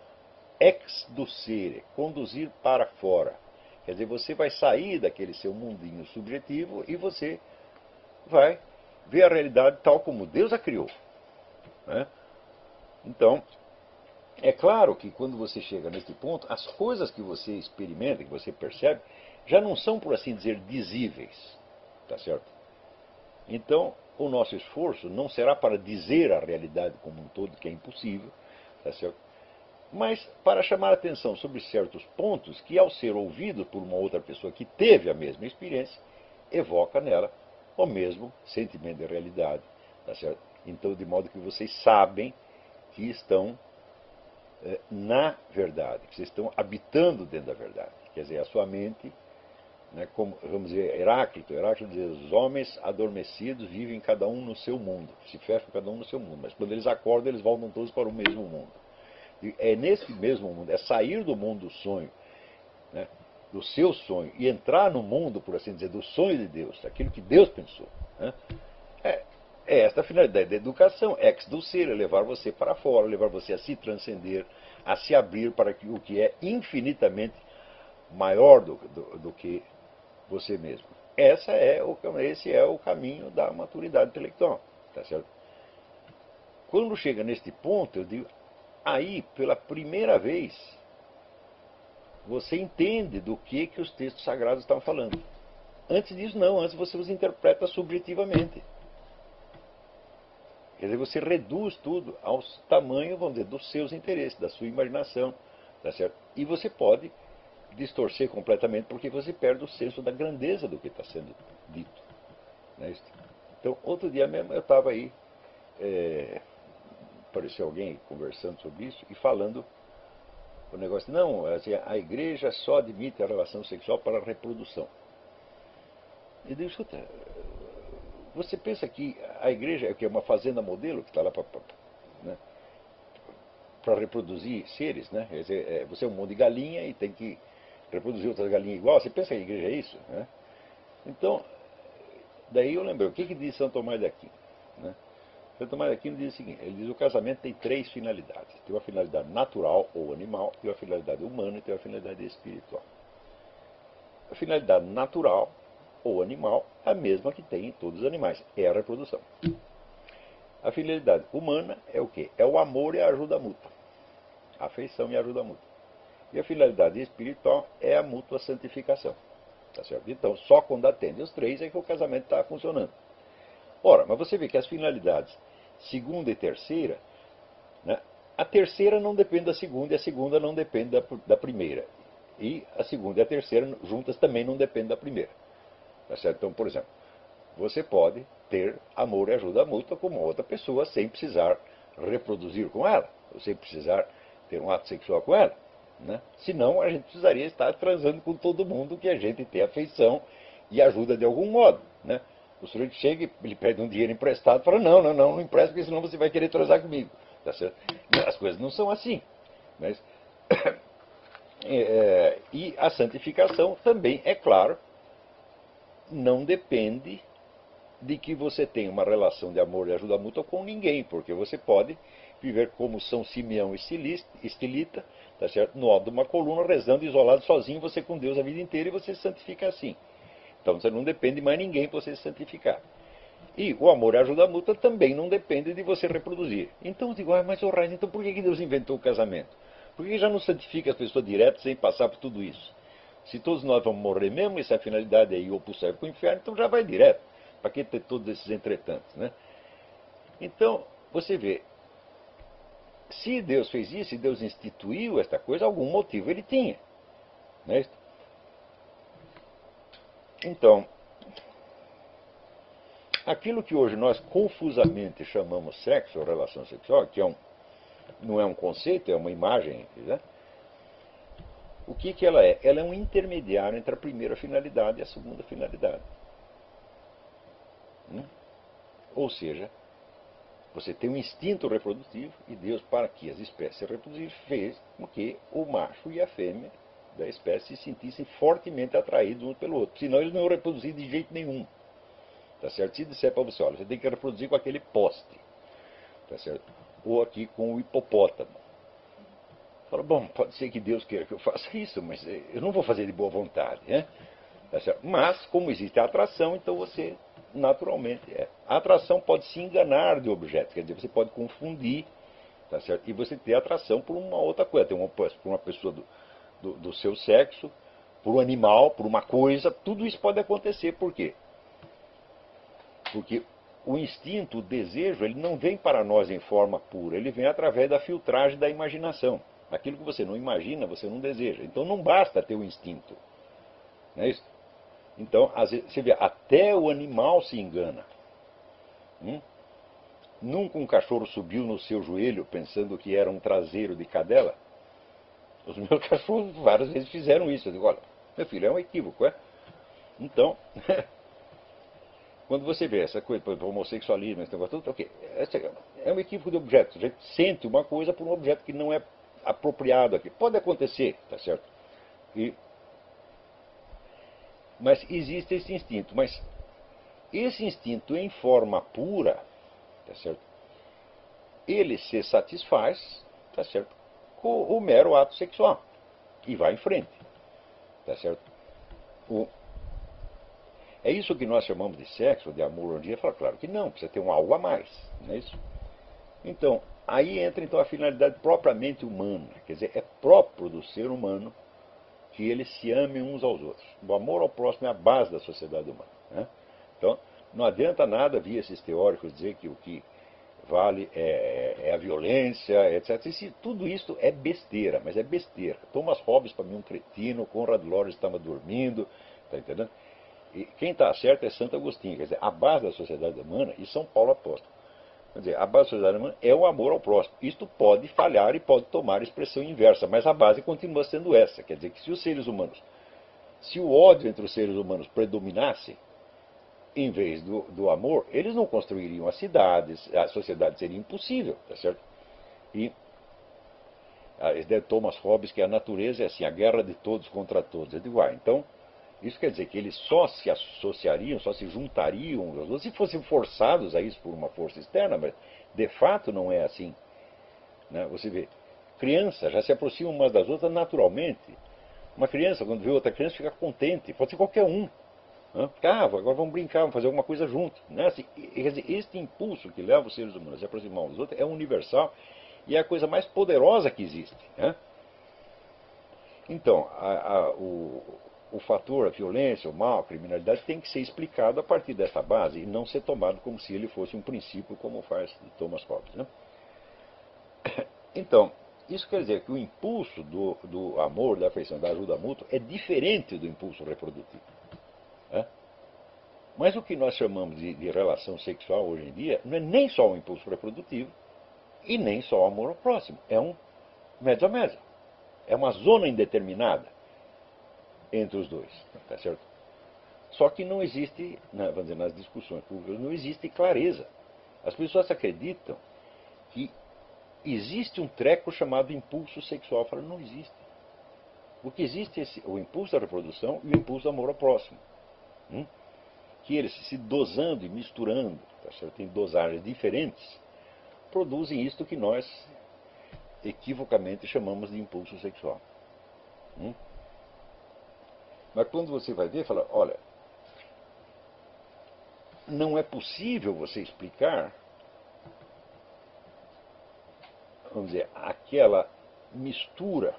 Speaker 1: Exducere, conduzir para fora. Quer dizer, você vai sair daquele seu mundinho subjetivo e você vai ver a realidade tal como Deus a criou. Né? Então, é claro que quando você chega nesse ponto, as coisas que você experimenta, que você percebe, já não são, por assim dizer, dizíveis. Tá certo? Então, o nosso esforço não será para dizer a realidade como um todo, que é impossível, tá certo? Mas para chamar a atenção sobre certos pontos que, ao ser ouvido por uma outra pessoa que teve a mesma experiência, evoca nela o mesmo sentimento de realidade. Tá certo? Então, de modo que vocês sabem que estão é, na verdade, que vocês estão habitando dentro da verdade. Quer dizer, a sua mente, né, como, vamos dizer, Heráclito, Heráclito diz, os homens adormecidos vivem cada um no seu mundo, se fecham cada um no seu mundo, mas quando eles acordam, eles voltam todos para o mesmo mundo. É nesse mesmo mundo, é sair do mundo do sonho, né, do seu sonho, e entrar no mundo, por assim dizer, do sonho de Deus, aquilo que Deus pensou. Né, é, é esta a finalidade da educação, exducere, levar você para fora, levar você a se transcender, a se abrir para o que é infinitamente maior do, do, do que você mesmo. Essa é o, esse é o caminho da maturidade intelectual. Tá certo? Quando chega neste ponto, eu digo, aí, pela primeira vez, você entende do que, que os textos sagrados estão falando. Antes disso, não. Antes você os interpreta subjetivamente. Quer dizer, você reduz tudo ao tamanho, vamos dizer, dos seus interesses, da sua imaginação, tá certo? E você pode distorcer completamente porque você perde o senso da grandeza do que está sendo dito. Não é isso? Então, outro dia mesmo eu estava aí, é, apareceu alguém conversando sobre isso e falando o negócio, não, assim, a igreja só admite a relação sexual para a reprodução. E eu digo, escuta, você pensa que a igreja é o que é uma fazenda modelo que está lá para né, para reproduzir seres, né? Quer dizer, é, você é um monte de galinha e tem que reproduzir outras galinhas igual. Você pensa que a igreja é isso? Né? Então, daí eu lembrei, o que, que diz São Tomás de Aquino? Né? São Tomás de Aquino diz o seguinte, ele diz que o casamento tem três finalidades. Tem uma finalidade natural ou animal, tem uma finalidade humana e tem uma finalidade espiritual. A finalidade natural ou animal é a mesma que tem em todos os animais, é a reprodução. A finalidade humana é o quê? É o amor e a ajuda mútua. A afeição e a ajuda mútua. E a finalidade espiritual é a mútua santificação. Tá certo? Então, só quando atende os três é que o casamento está funcionando. Ora, mas você vê que as finalidades segunda e terceira, né, a terceira não depende da segunda e a segunda não depende da, da primeira. E a segunda e a terceira juntas também não dependem da primeira. Tá certo? Então, por exemplo, você pode ter amor e ajuda mútua com uma outra pessoa sem precisar reproduzir com ela, ou sem precisar ter um ato sexual com ela. Né? Senão, a gente precisaria estar transando com todo mundo que a gente tem afeição e ajuda de algum modo. Né? O sujeito chega e ele pede um dinheiro emprestado e fala, não, não, não, não empresta, porque senão você vai querer transar comigo. Tá certo? As coisas não são assim. Mas, é, e a santificação também, é claro, não depende de que você tenha uma relação de amor e ajuda mútua com ninguém, porque você pode viver como São Simeão Estilita, tá certo? No alto de uma coluna, rezando isolado sozinho, você com Deus a vida inteira e você se santifica assim. Então você não depende de mais ninguém para você se santificar. E o amor e a ajuda mútua também não depende de você reproduzir. Então eu digo, ah, mas o Raiz, então por que Deus inventou o casamento? Por que já não santifica as pessoas direto sem passar por tudo isso? Se todos nós vamos morrer mesmo, e se a finalidade é ir ou para o céu ou para o inferno, então já vai direto. Para que ter todos esses entretantos, né? Então, você vê, se Deus fez isso, se Deus instituiu esta coisa, algum motivo ele tinha. Não é isso? Então, aquilo que hoje nós confusamente chamamos sexo ou relação sexual, que é um, não é um conceito, é uma imagem, né? O que, que ela é? Ela é um intermediário entre a primeira finalidade e a segunda finalidade. Hum? Ou seja, você tem um instinto reprodutivo e Deus, para que as espécies se reproduzissem, fez com que o macho e a fêmea da espécie se sentissem fortemente atraídos um pelo outro. Senão eles não iam reproduzir de jeito nenhum. Tá certo? Se disser para você, olha, você tem que reproduzir com aquele poste. Tá certo? Ou aqui com o hipopótamo. Fala, bom, pode ser que Deus queira que eu faça isso, mas eu não vou fazer de boa vontade, né? Tá certo? Mas, como existe a atração, então você, naturalmente, é. A atração pode se enganar de objetos, quer dizer, você pode confundir, tá certo? E você ter atração por uma outra coisa, ter uma, por uma pessoa do, do, do seu sexo, por um animal, por uma coisa, tudo isso pode acontecer. Por quê? Porque o instinto, o desejo, ele não vem para nós em forma pura, ele vem através da filtragem da imaginação. Aquilo que você não imagina, você não deseja. Então não basta ter o instinto. Não é isso? Então, às vezes, você vê, até o animal se engana. Hum? Nunca um cachorro subiu no seu joelho pensando que era um traseiro de cadela? Os meus cachorros várias vezes fizeram isso. Eu digo, olha, meu filho, é um equívoco, é? Então, quando você vê essa coisa, por exemplo, homossexualismo, esse negócio tudo, okay, é um equívoco de objetos. A gente sente uma coisa por um objeto que não é apropriado aqui. Pode acontecer, tá certo? E, mas existe esse instinto. Mas esse instinto em forma pura, tá certo? Ele se satisfaz, tá certo? Com o mero ato sexual. E vai em frente. Tá certo? O, é isso que nós chamamos de sexo, de amor um dia. Fala, claro que não, precisa ter um algo a mais. Não é isso? Então, aí entra então a finalidade propriamente humana. Quer dizer, é próprio do ser humano que eles se amem uns aos outros. O amor ao próximo é a base da sociedade humana. Né? Então, não adianta nada vir esses teóricos dizer que o que vale é, é a violência, etcétera. E tudo isso é besteira, mas é besteira. Thomas Hobbes, para mim, um cretino, Conrad Lorenz estava dormindo, tá entendendo? E quem está certo é Santo Agostinho, quer dizer, a base da sociedade humana, e São Paulo apóstolo. Quer dizer, a base da sociedade humana é o amor ao próximo. Isto pode falhar e pode tomar expressão inversa, mas a base continua sendo essa. Quer dizer que se os seres humanos, se o ódio entre os seres humanos predominasse, em vez do, do amor, eles não construiriam as cidades, a sociedade seria impossível, tá certo? E a ideia de Thomas Hobbes que a natureza é assim, a guerra de todos contra todos. Eu digo, ah, então, isso quer dizer que eles só se associariam, só se juntariam, se fossem forçados a isso por uma força externa, mas de fato não é assim. Né? Você vê, crianças já se aproximam umas das outras naturalmente. Uma criança, quando vê outra criança, fica contente, pode ser qualquer um. Ah, agora vamos brincar, vamos fazer alguma coisa junto. Né? Assim, quer dizer, este impulso que leva os seres humanos a se aproximar uns dos outros é universal e é a coisa mais poderosa que existe. Né? Então, a, a, o, o fator, a violência, o mal, a criminalidade tem que ser explicado a partir dessa base e não ser tomado como se ele fosse um princípio, como faz Thomas Hobbes. Né? Então, isso quer dizer que o impulso do, do amor, da afeição, da ajuda mútua é diferente do impulso reprodutivo. É? Mas o que nós chamamos de, de relação sexual hoje em dia não é nem só um impulso reprodutivo e nem só o amor ao próximo. É um mezzo a mezzo. É uma zona indeterminada entre os dois. Tá certo? Só que não existe, vamos dizer, nas discussões públicas, não existe clareza. As pessoas acreditam que existe um treco chamado impulso sexual. Falam, não existe. O que existe é esse, o impulso da reprodução e o impulso do amor ao próximo. Hum? Que eles se dosando e misturando, tá certo? Em dosagens diferentes, produzem isto que nós equivocamente chamamos de impulso sexual. Hum? Mas quando você vai ver, fala, olha, não é possível você explicar, vamos dizer, aquela mistura,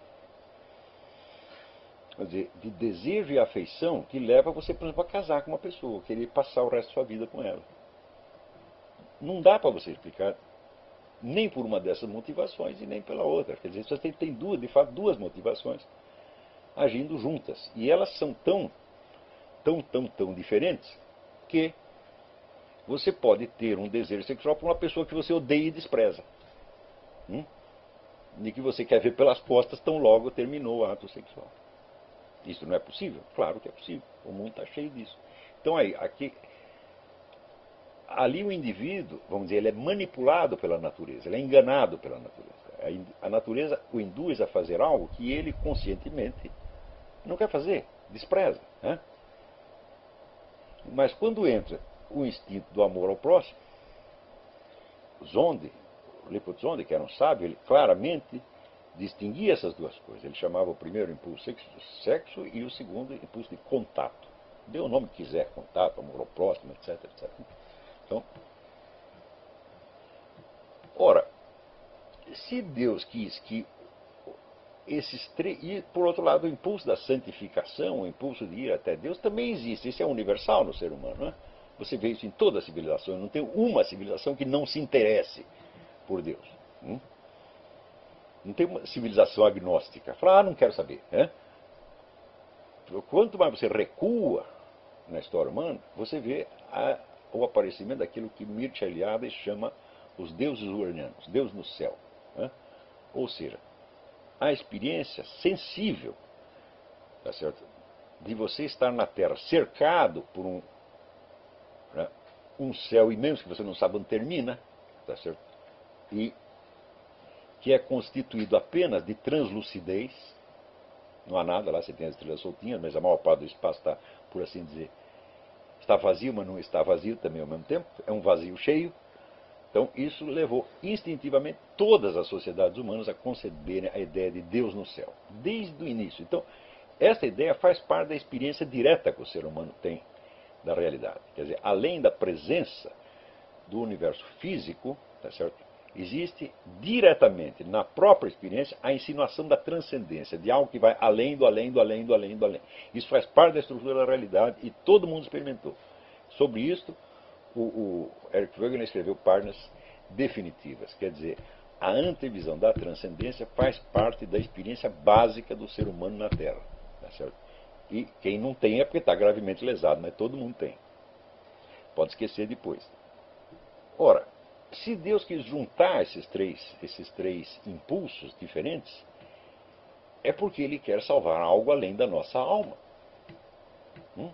Speaker 1: quer dizer, de desejo e afeição que leva você, por exemplo, a casar com uma pessoa, querer passar o resto da sua vida com ela. Não dá para você explicar nem por uma dessas motivações e nem pela outra. Quer dizer, você tem, tem duas, de fato, duas motivações agindo juntas. E elas são tão, tão, tão, tão diferentes que você pode ter um desejo sexual por uma pessoa que você odeia e despreza. Hum? E que você quer ver pelas costas tão logo terminou o ato sexual. Isso não é possível? Claro que é possível. O mundo está cheio disso. Então, aí, aqui, ali o indivíduo, vamos dizer, ele é manipulado pela natureza, ele é enganado pela natureza. A natureza o induz a fazer algo que ele conscientemente não quer fazer, despreza. Né? Mas quando entra o instinto do amor ao próximo, Zonde, Leopold Zonde, que era um sábio, ele claramente distinguia essas duas coisas. Ele chamava o primeiro impulso sexo, sexo e o segundo impulso de contato. Dê o nome que quiser, contato, amor ao próximo, etc, etcétera. Então, ora, se Deus quis que esses três... E, por outro lado, o impulso da santificação, o impulso de ir até Deus, também existe. Isso é universal no ser humano. Não é? Você vê isso em toda a civilização. Não tem uma civilização que não se interesse por Deus. Hum? Não tem uma civilização agnóstica. Fala, ah, não quero saber. Né? Quanto mais você recua na história humana, você vê a, o aparecimento daquilo que Mircea Eliade chama os deuses uranianos, Deus no céu. Né? Ou seja, a experiência sensível, tá certo, de você estar na Terra cercado por um, né, um céu imenso que você não sabe onde termina, tá certo, e que é constituído apenas de translucidez. Não há nada lá, você tem as estrelas soltinhas, mas a maior parte do espaço está, por assim dizer, está vazio, mas não está vazio também ao mesmo tempo. É um vazio cheio. Então, isso levou instintivamente todas as sociedades humanas a conceberem a ideia de Deus no céu, desde o início. Então, essa ideia faz parte da experiência direta que o ser humano tem da realidade. Quer dizer, além da presença do universo físico, tá certo? Existe diretamente na própria experiência a insinuação da transcendência, de algo que vai além do além do além do além do além. Isso faz parte da estrutura da realidade e todo mundo experimentou. Sobre isso, o, o Eric Wegener escreveu Parnas definitivas. Quer dizer, a antevisão da transcendência faz parte da experiência básica do ser humano na Terra. Tá certo? E quem não tem é porque está gravemente lesado, mas todo mundo tem. Pode esquecer depois. Ora, se Deus quis juntar esses três, esses três impulsos diferentes, é porque Ele quer salvar algo além da nossa alma. Hum?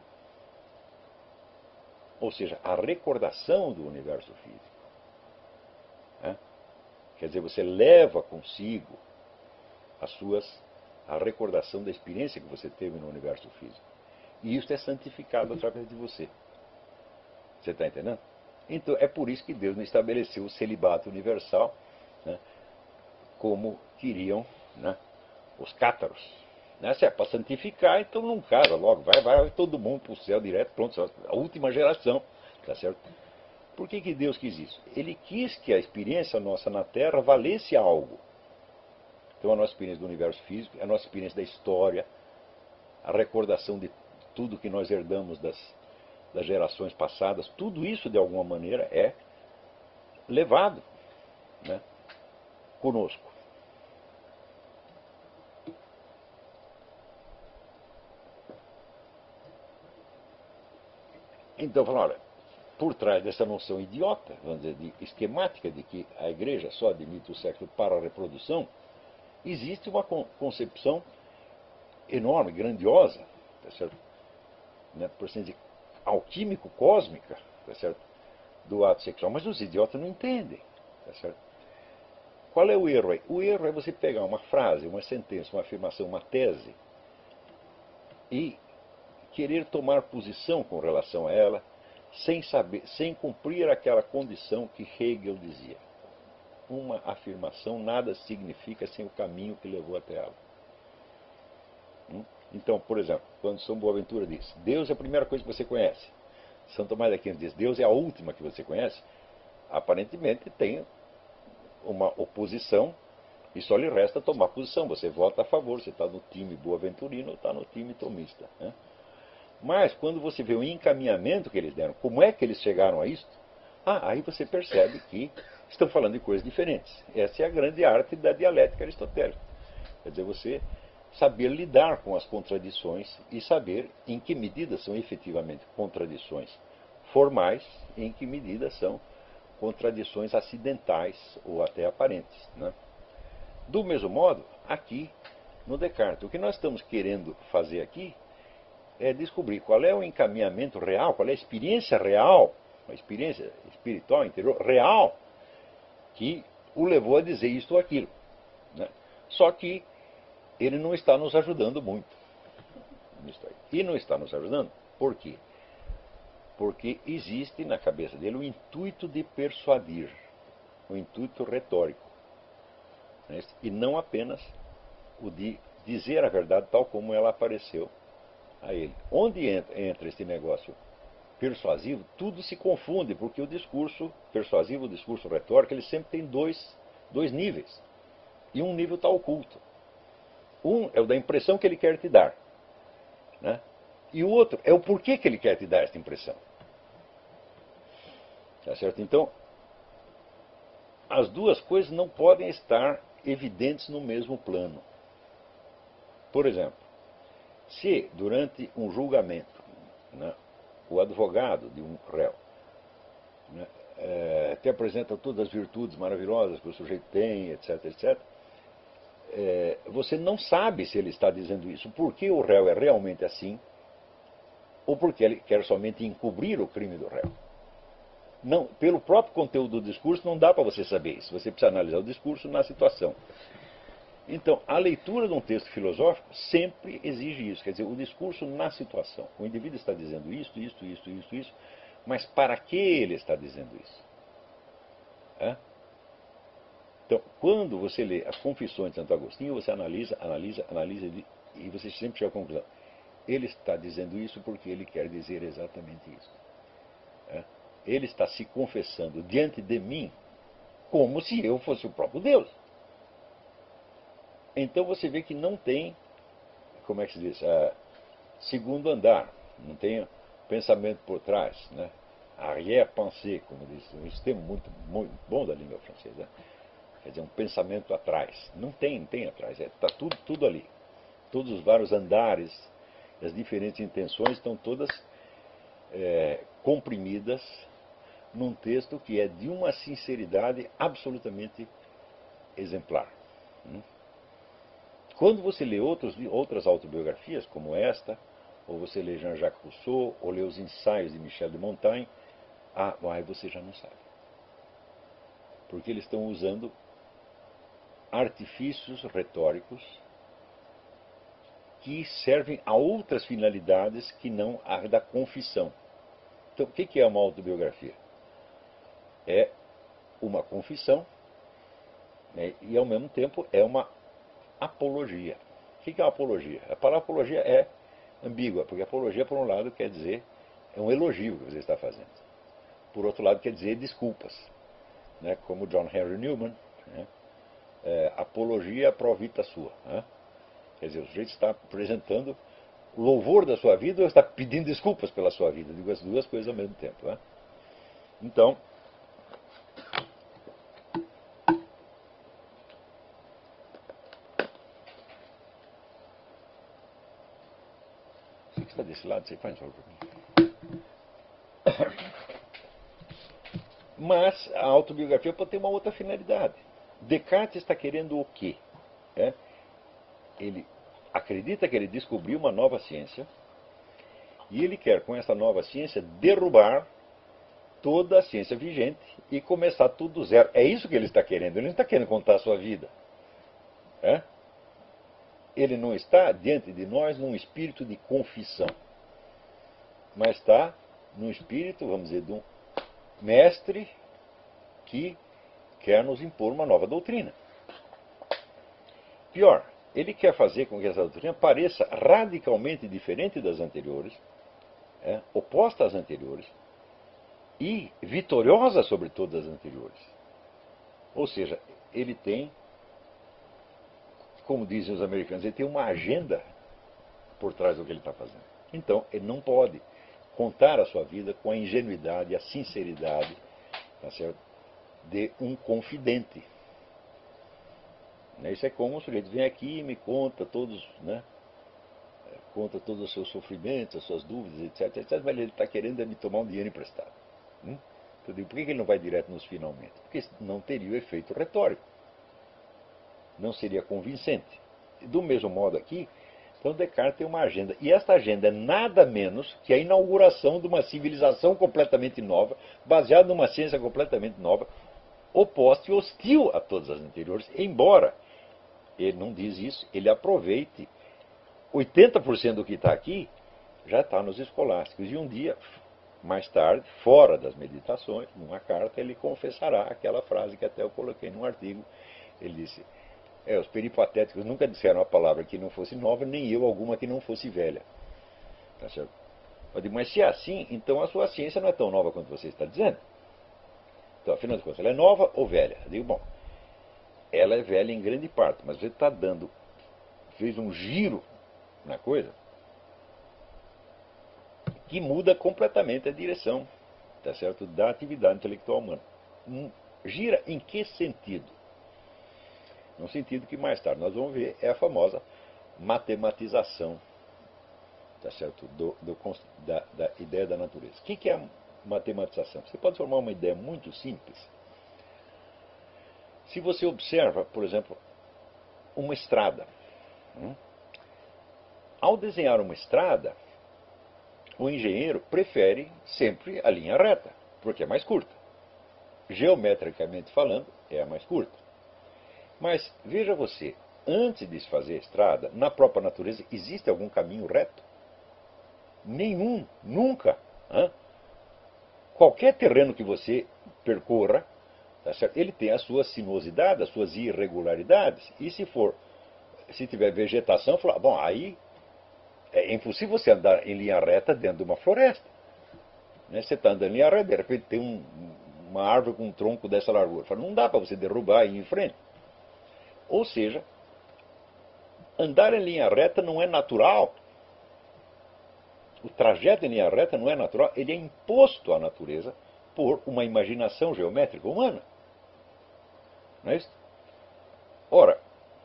Speaker 1: Ou seja, a recordação do universo físico. É? Quer dizer, você leva consigo as suas, a recordação da experiência que você teve no universo físico. E isso é santificado através de você. Você está entendendo? Então, é por isso que Deus não estabeleceu o celibato universal, né, como queriam, né, os cátaros. Né? Se é para santificar, então não casa logo. Vai, vai todo mundo para o céu direto, pronto, a última geração. Tá certo? Por que, que Deus quis isso? Ele quis que a experiência nossa na Terra valesse algo. Então, a nossa experiência do universo físico, a nossa experiência da história, a recordação de tudo que nós herdamos das, das gerações passadas, tudo isso, de alguma maneira, é levado, né, conosco. Então, falando, olha, por trás dessa noção idiota, vamos dizer, de esquemática de que a igreja só admite o sexo para a reprodução, existe uma concepção enorme, grandiosa, tá certo? Né, por assim dizer, alquímico-cósmica, tá certo? Do ato sexual. Mas os idiotas não entendem, tá certo? Qual é o erro aí? O erro é você pegar uma frase, uma sentença, uma afirmação, uma tese e querer tomar posição com relação a ela, sem saber, sem cumprir aquela condição que Hegel dizia. Uma afirmação nada significa sem o caminho que levou até ela. Então, por exemplo, quando São Boaventura diz, Deus é a primeira coisa que você conhece. São Tomás de Aquino diz, Deus é a última que você conhece. Aparentemente tem uma oposição e só lhe resta tomar posição. Você vota a favor, você está no time boaventurino ou está no time tomista, né? Mas, quando você vê o encaminhamento que eles deram, como é que eles chegaram a isso, ah, aí você percebe que estão falando de coisas diferentes. Essa é a grande arte da dialética aristotélica. Quer dizer, você saber lidar com as contradições e saber em que medida são efetivamente contradições formais e em que medida são contradições acidentais ou até aparentes, né? Do mesmo modo, aqui no Descartes, o que nós estamos querendo fazer aqui é descobrir qual é o encaminhamento real, qual é a experiência real, a experiência espiritual, interior, real, que o levou a dizer isto ou aquilo, né? Só que ele não está nos ajudando muito. E não está nos ajudando por quê? Porque existe na cabeça dele o intuito de persuadir, o intuito retórico, né? E não apenas o de dizer a verdade tal como ela apareceu a ele. Onde entra, entra esse negócio persuasivo, tudo se confunde, porque o discurso persuasivo, o discurso retórico, ele sempre tem dois, dois níveis. E um nível está oculto. Um é o da impressão que ele quer te dar, né? E o outro é o porquê que ele quer te dar essa impressão. Tá certo? Então, as duas coisas não podem estar evidentes no mesmo plano. Por exemplo, se durante um julgamento, né, o advogado de um réu, né, é, te apresenta todas as virtudes maravilhosas que o sujeito tem, etc, etc, é, você não sabe se ele está dizendo isso porque o réu é realmente assim ou porque ele quer somente encobrir o crime do réu. Não, pelo próprio conteúdo do discurso não dá para você saber isso. Você precisa analisar o discurso na situação. Então, a leitura de um texto filosófico sempre exige isso. Quer dizer, o discurso na situação. O indivíduo está dizendo isto, isto, isto, isto, isso, mas para que ele está dizendo isso? É? Então, quando você lê as Confissões de Santo Agostinho, você analisa, analisa, analisa e você sempre chega à conclusão. Ele está dizendo isso porque ele quer dizer exatamente isso. É? Ele está se confessando diante de mim como se eu fosse o próprio Deus. Então você vê que não tem, como é que se diz, uh, segundo andar, não tem pensamento por trás, né? arrière-pensée, como diz, um sistema muito, muito bom da língua francesa. Quer dizer, um pensamento atrás. Não tem, não tem atrás, está tudo, tudo ali. Todos os vários andares, as diferentes intenções estão todas é, comprimidas num texto que é de uma sinceridade absolutamente exemplar. Quando você lê outros, outras autobiografias, como esta, ou você lê Jean-Jacques Rousseau, ou lê os ensaios de Michel de Montaigne, ah, aí você já não sabe. Porque eles estão usando artifícios retóricos que servem a outras finalidades que não a da confissão. Então, o que é uma autobiografia? É uma confissão, né, e, ao mesmo tempo, é uma apologia. O que é uma apologia? A palavra apologia é ambígua, porque apologia, por um lado, quer dizer, é um elogio que você está fazendo. Por outro lado, quer dizer desculpas, né, como John Henry Newman, né, é, apologia pro vita sua. Né? Quer dizer, o sujeito está apresentando o louvor da sua vida ou está pedindo desculpas pela sua vida. Digo as duas coisas ao mesmo tempo. Né? Então, você que está desse lado, você faz favor para mim. Mas a autobiografia pode ter uma outra finalidade. Descartes está querendo o quê? É, ele acredita que ele descobriu uma nova ciência e ele quer, com essa nova ciência, derrubar toda a ciência vigente e começar tudo do zero. É isso que ele está querendo. Ele não está querendo contar a sua vida. É? Ele não está diante de nós num espírito de confissão, mas está num espírito, vamos dizer, de um mestre que quer nos impor uma nova doutrina. Pior, ele quer fazer com que essa doutrina pareça radicalmente diferente das anteriores, é, oposta às anteriores, e vitoriosa sobre todas as anteriores. Ou seja, ele tem, como dizem os americanos, ele tem uma agenda por trás do que ele está fazendo. Então, ele não pode contar a sua vida com a ingenuidade, a sinceridade, tá certo, de um confidente. Isso é como o sujeito vem aqui e me conta todos, né, conta todos os seus sofrimentos, as suas dúvidas, etc, etc, mas ele está querendo me tomar um dinheiro emprestado. Hum? Então, por que ele não vai direto nos finalmente? Porque não teria o efeito retórico. Não seria convincente. Do mesmo modo aqui, então Descartes tem uma agenda. E esta agenda é nada menos que a inauguração de uma civilização completamente nova, baseada numa ciência completamente nova, oposta e hostil a todas as anteriores, embora ele não diz isso, ele aproveite oitenta por cento do que está aqui, já está nos escolásticos. E um dia, mais tarde, fora das meditações, numa carta, ele confessará aquela frase que até eu coloquei num artigo. Ele disse, é, os peripatéticos nunca disseram a palavra que não fosse nova, nem eu alguma que não fosse velha. Tá certo? Eu digo, mas se é assim, então a sua ciência não é tão nova quanto você está dizendo. Então, afinal de contas, ela é nova ou velha? Eu digo, bom, ela é velha em grande parte, mas você está dando, fez um giro na coisa que muda completamente a direção, tá certo, da atividade intelectual humana. Um, gira em que sentido? No sentido que mais tarde nós vamos ver é a famosa matematização, tá certo, do, do, da, da ideia da natureza. O que, que é a matematização? Você pode formar uma ideia muito simples. Se você observa, por exemplo, uma estrada. Hum? Ao desenhar uma estrada, o engenheiro prefere sempre a linha reta, porque é mais curta. Geometricamente falando, é a mais curta. Mas, veja você, antes de se fazer a estrada, na própria natureza, existe algum caminho reto? Nenhum, nunca. Hein? Qualquer terreno que você percorra, tá certo? Ele tem as suas sinuosidades, as suas irregularidades. E se for, se tiver vegetação, fala, bom, aí é impossível você andar em linha reta dentro de uma floresta. Né? Você está andando em linha reta, de repente tem um, uma árvore com um tronco dessa largura. Fala, não dá para você derrubar e ir em frente. Ou seja, andar em linha reta não é natural. O trajeto em linha reta não é natural, ele é imposto à natureza por uma imaginação geométrica humana. Não é isso? Ora,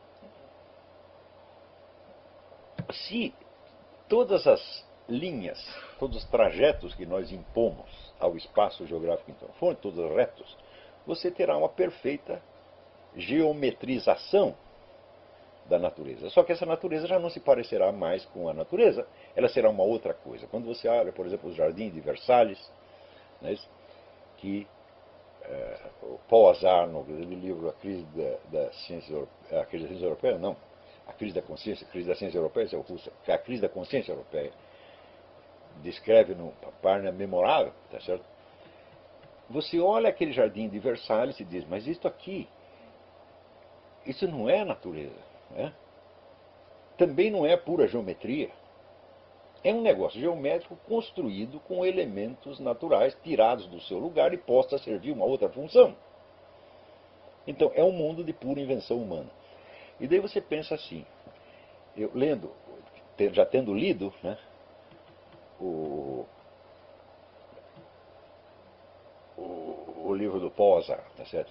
Speaker 1: se todas as linhas, todos os trajetos que nós impomos ao espaço geográfico então forem todos retos, você terá uma perfeita geometrização da natureza. Só que essa natureza já não se parecerá mais com a natureza, ela será uma outra coisa. Quando você olha, por exemplo, os jardins de Versalhes, né, que é, o Paul Azarno, no livro A Crise da, da Ciência, a Crise da Ciência Europeia, não, a Crise da Consciência, a Crise da Ciência Europeia, é o russo, a Crise da Consciência Europeia, descreve numa página memorável, tá certo? Você olha aquele jardim de Versalhes e diz, mas isto aqui, isso não é natureza, né? Também não é pura geometria. É um negócio geométrico construído com elementos naturais tirados do seu lugar e postos a servir uma outra função. Então, é um mundo de pura invenção humana. E daí você pensa assim, eu lendo, já tendo lido, né, o, o, o livro do Paul Azar, tá certo?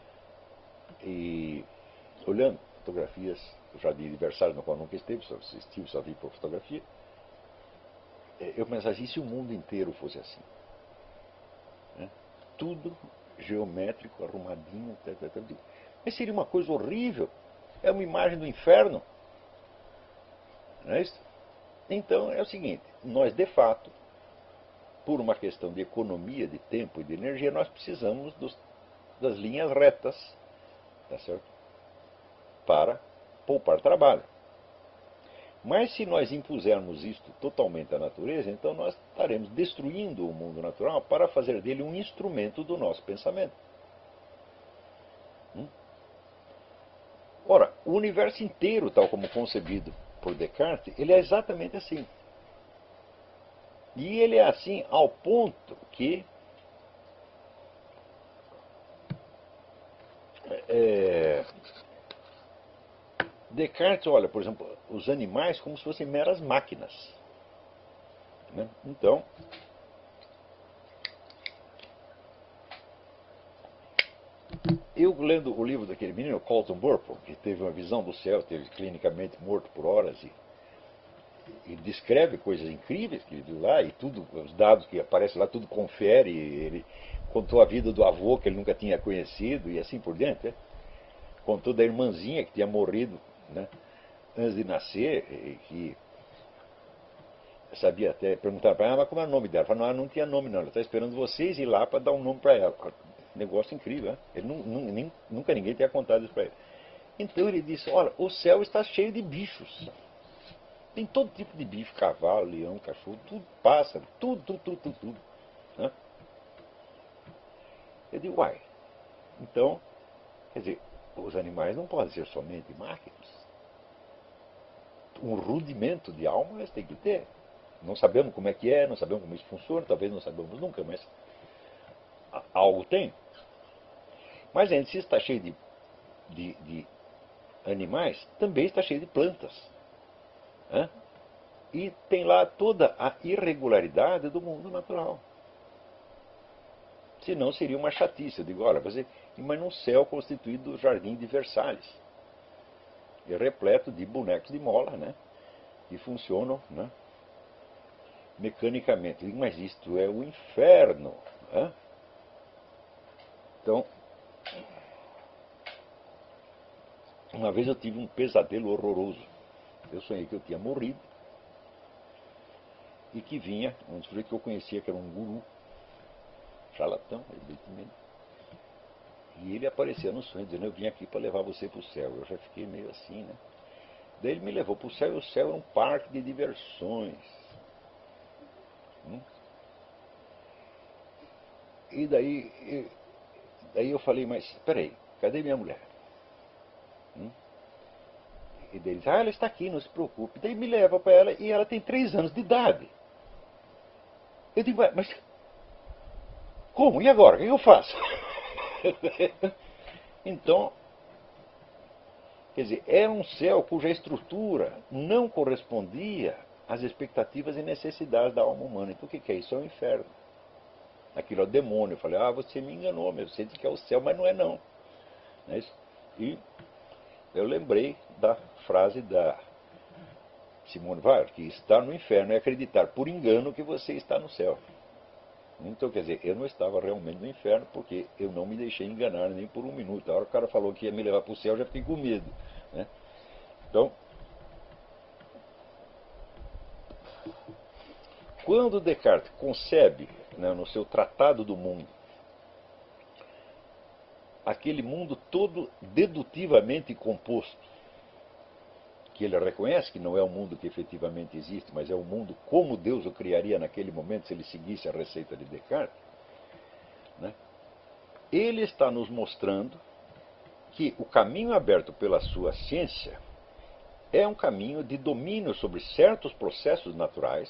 Speaker 1: E olhando fotografias do Jardim de Versalhes, no qual nunca esteve, só estive, só vi por fotografia, eu pensava assim, se o mundo inteiro fosse assim, né? Tudo geométrico, arrumadinho, tal, tal, tal, mas seria uma coisa horrível, é uma imagem do inferno, não é isso? Então é o seguinte, nós de fato, por uma questão de economia de tempo e de energia, nós precisamos dos, das linhas retas, tá certo? Para poupar trabalho. Mas se nós impusermos isto totalmente à natureza, então nós estaremos destruindo o mundo natural para fazer dele um instrumento do nosso pensamento. Hum? Ora, o universo inteiro, tal como concebido por Descartes, ele é exatamente assim. E ele é assim ao ponto que é, Descartes olha, por exemplo, os animais como se fossem meras máquinas. Né? Então, eu lendo o livro daquele menino, Colton Burpo, que teve uma visão do céu, esteve clinicamente morto por horas e, e descreve coisas incríveis que ele viu lá, e tudo, os dados que aparecem lá, tudo confere, ele contou a vida do avô que ele nunca tinha conhecido e assim por diante. Né? Contou da irmãzinha que tinha morrido, né, antes de nascer, e que sabia até perguntar para ela, mas como é o nome dela? Ela falou, não, não tinha nome não, ela está esperando vocês ir lá para dar um nome para ela. Negócio incrível, né? Ele não, não, nem, nunca ninguém tinha contado isso para ele. Então ele disse, olha, o céu está cheio de bichos. Tem todo tipo de bicho, cavalo, leão, cachorro, tudo, pássaro, tudo, tudo, tudo, tudo, tudo. Né? Eu digo, uai, então, quer dizer, os animais não podem ser somente máquinas. Um rudimento de alma eles têm que ter. Não sabemos como é que é, não sabemos como isso funciona, talvez não sabemos nunca, mas algo tem. Mas ainda se está cheio de, de, de animais, também está cheio de plantas. Né? E tem lá toda a irregularidade do mundo natural. Senão seria uma chatice. Eu digo, olha, você imagina um céu constituído do Jardim de Versalhes. E repleto de bonecos de mola, né? Que funcionam, né, mecanicamente. Eu digo, mas isto é o inferno. Né? Então, uma vez eu tive um pesadelo horroroso. Eu sonhei que eu tinha morrido e que vinha um sujeito que eu conhecia, que era um guru, charlatão, evidentemente. E ele aparecia no sonho, dizendo, eu vim aqui para levar você para o céu. Eu já fiquei meio assim, né? Daí ele me levou para o céu, e o céu é um parque de diversões. Hum? E daí, e, daí eu falei, mas peraí, cadê minha mulher? Hum? E daí ele disse, ah, ela está aqui, não se preocupe. Daí me leva para ela, e ela tem três anos de idade. Eu digo, mas como? E agora? O que eu faço? Então, quer dizer, era um céu cuja estrutura não correspondia as expectativas e necessidades da alma humana. Então o que é isso? É o inferno. Aquilo é o demônio. Eu falei, ah, você me enganou, meu, você disse que é o céu, mas não é não. Não é isso? E eu lembrei da frase da Simone Weil, que estar no inferno é acreditar por engano que você está no céu. Então, quer dizer, eu não estava realmente no inferno porque eu não me deixei enganar nem por um minuto. A hora que o cara falou que ia me levar para o céu, eu já fiquei com medo. Né? Então, quando Descartes concebe, né, no seu Tratado do Mundo, aquele mundo todo dedutivamente composto, que ele reconhece que não é o mundo que efetivamente existe, mas é o mundo como Deus o criaria naquele momento se ele seguisse a receita de Descartes, né? Ele está nos mostrando que o caminho aberto pela sua ciência é um caminho de domínio sobre certos processos naturais,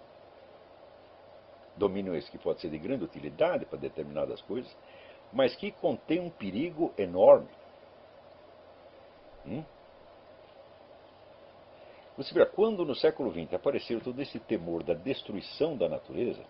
Speaker 1: domínio esse que pode ser de grande utilidade para determinadas coisas, mas que contém um perigo enorme. Hum? Você vê, quando no século vinte apareceu todo esse temor da destruição da natureza,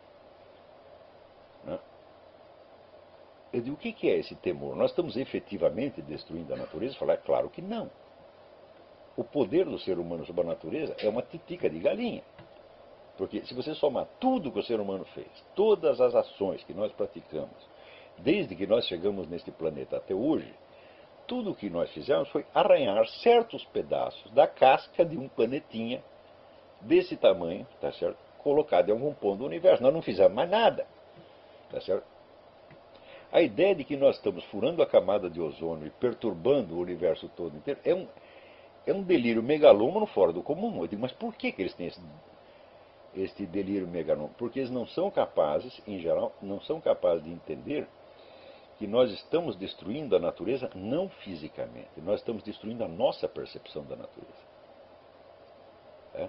Speaker 1: né, eu digo, o que é esse temor? Nós estamos efetivamente destruindo a natureza? Falar, é claro que não. O poder do ser humano sobre a natureza é uma titica de galinha. Porque se você somar tudo que o ser humano fez, todas as ações que nós praticamos, desde que nós chegamos neste planeta até hoje, tudo o que nós fizemos foi arranhar certos pedaços da casca de um planetinha desse tamanho, tá certo? Colocado em algum ponto do universo. Nós não fizemos mais nada. Tá certo? A ideia de que nós estamos furando a camada de ozônio e perturbando o universo todo inteiro é um, é um delírio megalômano fora do comum. Eu digo, mas por que, que eles têm esse, esse delírio megalômano? Porque eles não são capazes, em geral, não são capazes de entender que nós estamos destruindo a natureza não fisicamente, nós estamos destruindo a nossa percepção da natureza. É?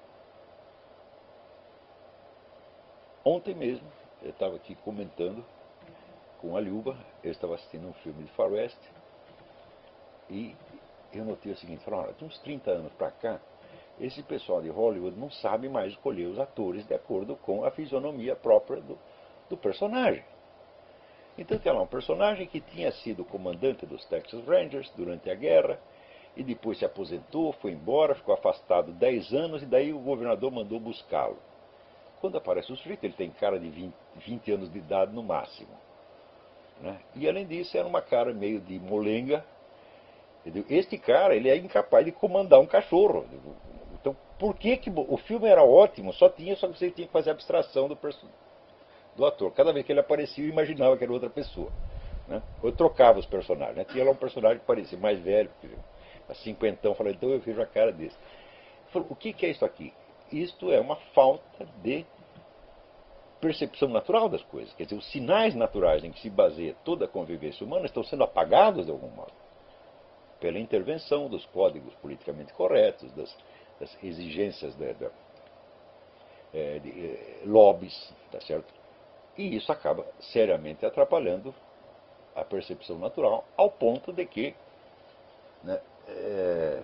Speaker 1: Ontem mesmo, eu estava aqui comentando com a Liuba, eu estava assistindo um filme de faroeste, e eu notei o seguinte, falei, olha, de uns trinta anos para cá, esse pessoal de Hollywood não sabe mais escolher os atores de acordo com a fisionomia própria do, do personagem. Então, tem lá um personagem que tinha sido comandante dos Texas Rangers durante a guerra, e depois se aposentou, foi embora, ficou afastado dez anos, e daí o governador mandou buscá-lo. Quando aparece o sujeito, ele tem cara de vinte, vinte anos de idade no máximo. Né? E além disso, era uma cara meio de molenga. Este cara, ele é incapaz de comandar um cachorro. Então, por que que o filme era ótimo? Só tinha, só que você tinha que fazer abstração do personagem. Do ator. Cada vez que ele aparecia, eu imaginava que era outra pessoa. Né? Eu trocava os personagens. Né? Tinha lá um personagem que parecia mais velho, cinquentão. Eu falei, então eu vejo a cara desse. Eu falei, o que, que é isso aqui? Isto é uma falta de percepção natural das coisas. Quer dizer, os sinais naturais em que se baseia toda a convivência humana estão sendo apagados de algum modo. Pela intervenção dos códigos politicamente corretos, das, das exigências de, de, de, de lobbies, tá certo? E isso acaba seriamente atrapalhando a percepção natural, ao ponto de que, né, é,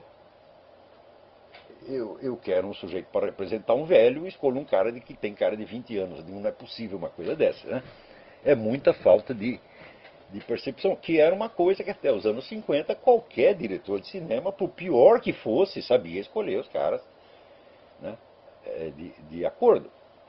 Speaker 1: eu, eu quero um sujeito para representar um velho e escolho um cara de que tem cara de vinte anos. Não é possível uma coisa dessa. Né? É muita falta de, de percepção, que era uma coisa que até os anos cinquenta qualquer diretor de cinema, por pior que fosse, sabia escolher os caras, né, de, de acordo.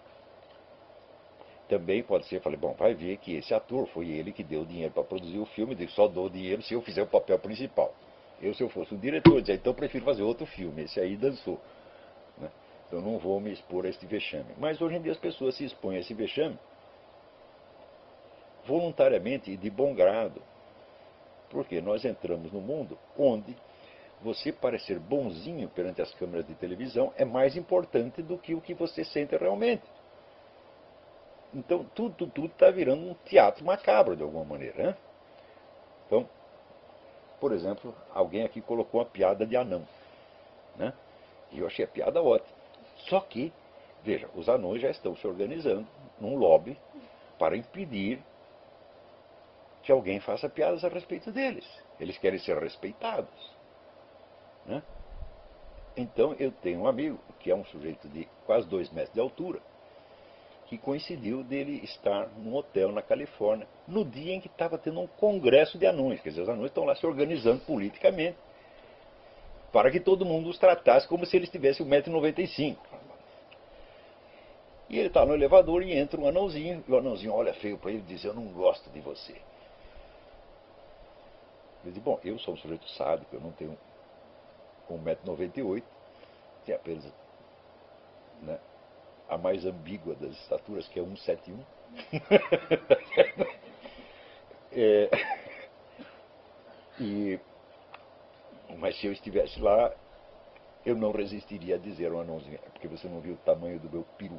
Speaker 1: Também pode ser, falei, bom, vai ver que esse ator foi ele que deu dinheiro para produzir o filme, ele só dou dinheiro se eu fizer o papel principal. Eu, se eu fosse o diretor, dizia, então eu prefiro fazer outro filme, esse aí dançou. Né? Eu não vou me expor a este vexame. Mas hoje em dia as pessoas se expõem a esse vexame voluntariamente e de bom grado. Porque nós entramos num mundo onde você parecer bonzinho perante as câmeras de televisão é mais importante do que o que você sente realmente. Então, tudo tudo está virando um teatro macabro, de alguma maneira. Né? Então, por exemplo, alguém aqui colocou uma piada de anão. Né? E eu achei a piada ótima. Só que, veja, os anões já estão se organizando num lobby para impedir que alguém faça piadas a respeito deles. Eles querem ser respeitados. Né? Então eu tenho um amigo, que é um sujeito de quase dois metros de altura, que coincidiu dele estar num hotel na Califórnia, no dia em que estava tendo um congresso de anões. Quer dizer, os anões estão lá se organizando politicamente para que todo mundo os tratasse como se eles tivessem um metro e noventa e cinco. E ele está no elevador e entra um anãozinho, e o anãozinho olha feio para ele e diz: eu não gosto de você. Ele diz: bom, eu sou um sujeito sádico, eu não tenho um metro e noventa e oito, tenho apenas, né, a mais ambígua das estaturas, que é um setenta e um. é, e, mas se eu estivesse lá, eu não resistiria a dizer ao anãozinho: é porque você não viu o tamanho do meu peru.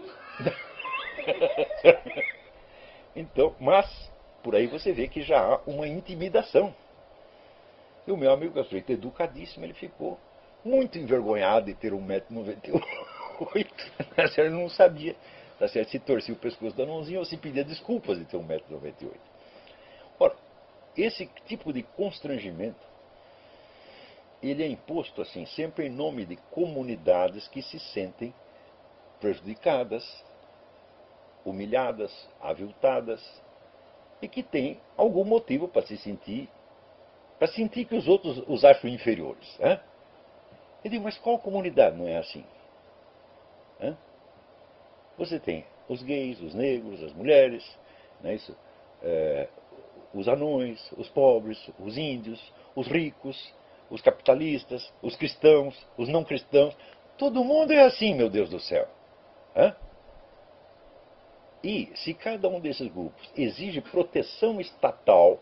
Speaker 1: Então, mas, por aí você vê que já há uma intimidação. E o meu amigo, que é um sujeito educadíssimo, ele ficou muito envergonhado de ter um metro e noventa e oito. Ele não sabia, tá certo, se torcia o pescoço do anãozinho ou se pedia desculpas de ter um metro e noventa e oito. Ora, esse tipo de constrangimento, ele é imposto assim, sempre em nome de comunidades que se sentem prejudicadas, humilhadas, aviltadas, e que têm algum motivo para se sentir, para sentir que os outros os acham inferiores. Né? Eu digo, mas qual comunidade não é assim? Né? Você tem os gays, os negros, as mulheres, não é isso? É, os anões, os pobres, os índios, os ricos, os capitalistas, os cristãos, os não cristãos. Todo mundo é assim, meu Deus do céu. Hã? E se cada um desses grupos exige proteção estatal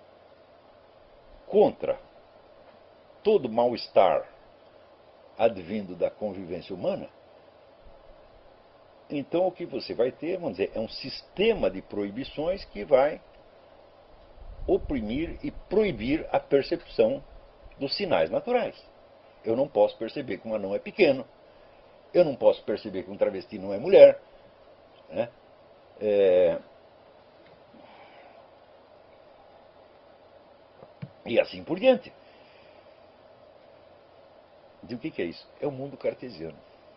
Speaker 1: contra todo mal-estar advindo da convivência humana, então o que você vai ter, vamos dizer, é um sistema de proibições que vai oprimir e proibir a percepção dos sinais naturais. Eu não posso perceber que um anão é pequeno, eu não posso perceber que um travesti não é mulher, né? É... E assim por diante. E o que é isso? É o mundo cartesiano.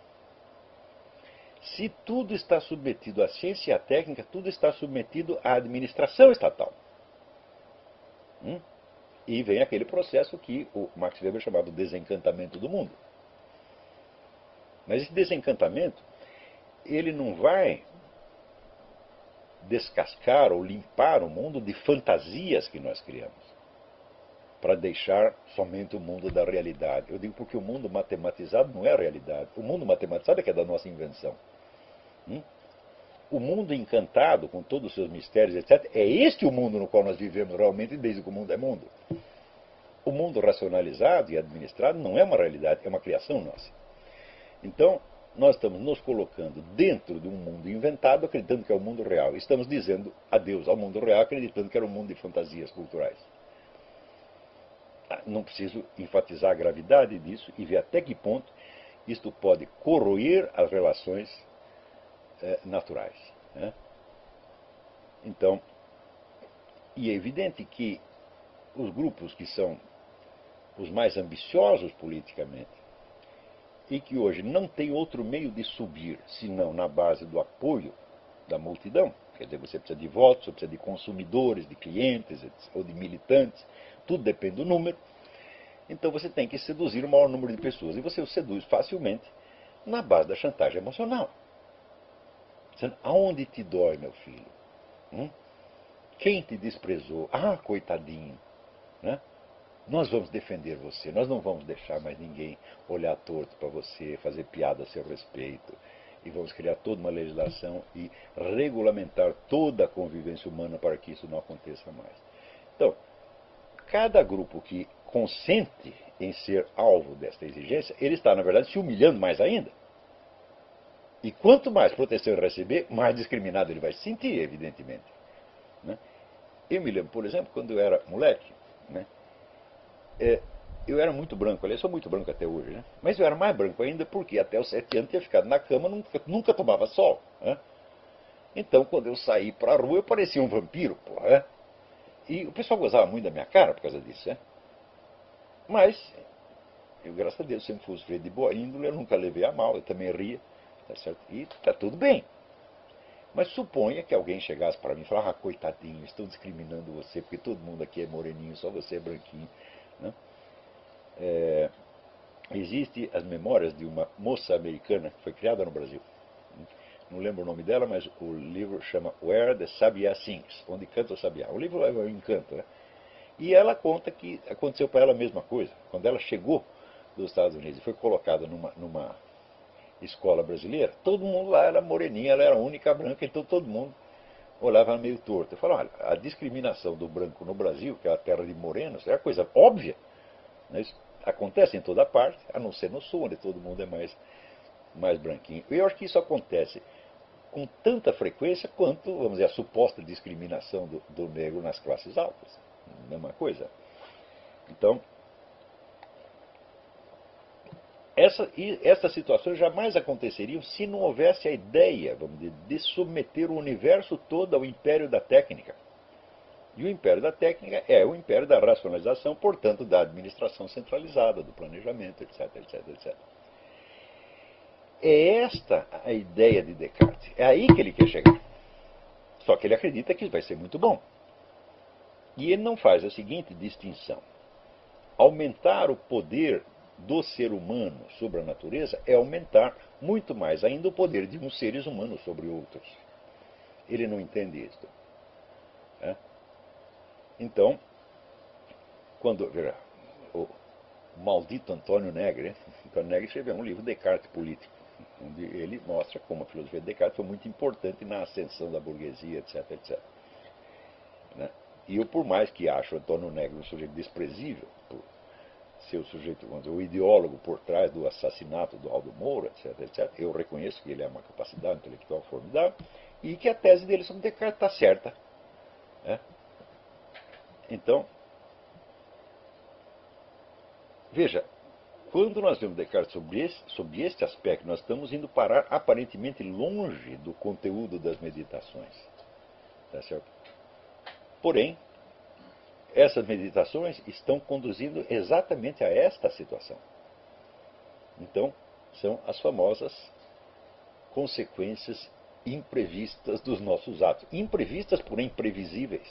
Speaker 1: Se tudo está submetido à ciência e à técnica, tudo está submetido à administração estatal. Hum? E vem aquele processo que o Max Weber chamava de desencantamento do mundo. Mas esse desencantamento, ele não vai descascar ou limpar o mundo de fantasias que nós criamos, para deixar somente o mundo da realidade. Eu digo porque o mundo matematizado não é a realidade. O mundo matematizado é que é da nossa invenção. Hum? O mundo encantado, com todos os seus mistérios, etcétera, é este o mundo no qual nós vivemos realmente desde que o mundo é mundo. O mundo racionalizado e administrado não é uma realidade, é uma criação nossa. Então, nós estamos nos colocando dentro de um mundo inventado, acreditando que é o mundo real. Estamos dizendo adeus ao mundo real, acreditando que era um mundo de fantasias culturais. Não preciso enfatizar a gravidade disso e ver até que ponto isto pode corroer as relações eh, naturais. Né? Então, e é evidente que os grupos que são os mais ambiciosos politicamente e que hoje não tem outro meio de subir senão na base do apoio da multidão, quer dizer, você precisa de votos, você precisa de consumidores, de clientes ou de militantes, tudo depende do número. Então você tem que seduzir o maior número de pessoas. E você o seduz facilmente na base da chantagem emocional. Dizendo, aonde te dói, meu filho? Hum? Quem te desprezou? Ah, coitadinho. Né? Nós vamos defender você. Nós não vamos deixar mais ninguém olhar torto para você, fazer piada a seu respeito. E vamos criar toda uma legislação e regulamentar toda a convivência humana para que isso não aconteça mais. Então, cada grupo que consente em ser alvo desta exigência, ele está, na verdade, se humilhando mais ainda. E quanto mais proteção ele receber, mais discriminado ele vai se sentir, evidentemente. Né? Eu me lembro, por exemplo, quando eu era moleque, né? é, eu era muito branco, aliás, sou muito branco até hoje, né? Mas eu era mais branco ainda porque até os sete anos tinha ficado na cama, nunca, nunca tomava sol. Né? Então, quando eu saí para a rua, eu parecia um vampiro, porra, né? E o pessoal gozava muito da minha cara por causa disso, né? Mas eu, graças a Deus, sempre fui um sujeito de boa índole, eu nunca levei a mal, eu também ria, tá certo? E está tudo bem. Mas suponha que alguém chegasse para mim e falasse, ah, coitadinho, estão discriminando você, porque todo mundo aqui é moreninho, só você é branquinho. Né? É, Existem as memórias de uma moça americana que foi criada no Brasil. Não lembro o nome dela, mas o livro chama Where the Sabiá Sings, onde canta o sabiá. O livro é um encanto, né? E ela conta que aconteceu para ela a mesma coisa. Quando ela chegou dos Estados Unidos e foi colocada numa, numa escola brasileira, todo mundo lá era moreninha, ela era a única branca, então todo mundo olhava meio torto. Eu falo, olha, a discriminação do branco no Brasil, que é a terra de morenos, é uma coisa óbvia. Né? Isso acontece em toda parte, a não ser no sul, onde todo mundo é mais, mais branquinho. E eu acho que isso acontece com tanta frequência quanto, vamos dizer, a suposta discriminação do, do negro nas classes altas. Mesma coisa. Então, essa, essas situações jamais aconteceriam se não houvesse a ideia, vamos dizer, de submeter o universo todo ao império da técnica. E o império da técnica é o império da racionalização, portanto, da administração centralizada, do planejamento, etc, etc, etcétera. É esta a ideia de Descartes. É aí que ele quer chegar. Só que ele acredita que isso vai ser muito bom. E ele não faz a seguinte distinção. Aumentar o poder do ser humano sobre a natureza é aumentar muito mais ainda o poder de uns seres humanos sobre outros. Ele não entende isso. É? Então, quando veja, o maldito Antônio Negri, Antônio Negri escreveu um livro, Descartes Político, onde ele mostra como a filosofia de Descartes foi muito importante na ascensão da burguesia, etc, etcétera. Né? E eu, por mais que acho o Antônio Negri um sujeito desprezível, por ser o sujeito, vamos dizer, o ideólogo por trás do assassinato do Aldo Moura, etc, etcétera, eu reconheço que ele é uma capacidade intelectual formidável e que a tese dele sobre Descartes está certa. Né? Então, veja, quando nós vemos Descartes sobre, esse, sobre este aspecto, nós estamos indo parar aparentemente longe do conteúdo das meditações. Tá certo? Porém, essas meditações estão conduzindo exatamente a esta situação. Então, são as famosas consequências imprevistas dos nossos atos. Imprevistas, porém previsíveis.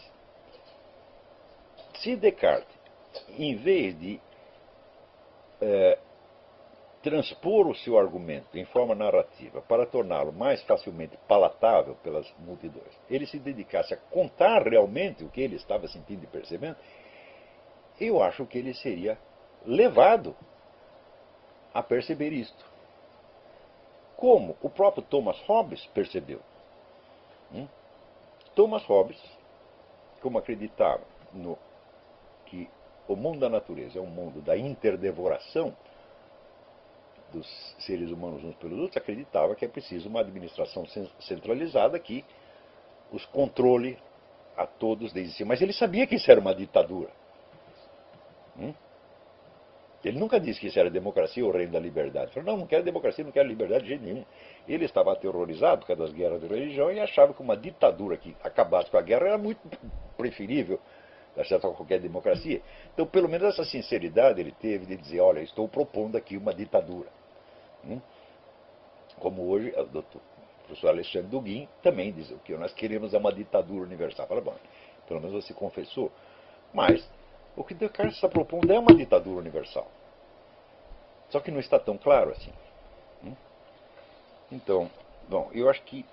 Speaker 1: Se Descartes, em vez de é, transpor o seu argumento em forma narrativa para torná-lo mais facilmente palatável pelas multidões, ele se dedicasse a contar realmente o que ele estava sentindo e percebendo, eu acho que ele seria levado a perceber isto. Como o próprio Thomas Hobbes percebeu. Hum? Thomas Hobbes, como acreditava no, que o mundo da natureza é um mundo da interdevoração dos seres humanos uns pelos outros, acreditava que é preciso uma administração centralizada que os controle a todos desde cima. Mas ele sabia que isso era uma ditadura. Hum? Ele nunca disse que isso era democracia ou reino da liberdade. Ele falou, não, não quero democracia, não quero liberdade de jeito nenhum. Ele estava aterrorizado por causa das guerras de religião e achava que uma ditadura que acabasse com a guerra era muito preferível a qualquer democracia. Então, pelo menos essa sinceridade ele teve de dizer, olha, estou propondo aqui uma ditadura. Hum? Como hoje, o doutor, o professor Alexandre Duguin também diz o que nós queremos é uma ditadura universal. Fala, bom, pelo menos você confessou. Mas o que Descartes está propondo é uma ditadura universal. Só que não está tão claro assim. Hum? Então, bom, eu acho que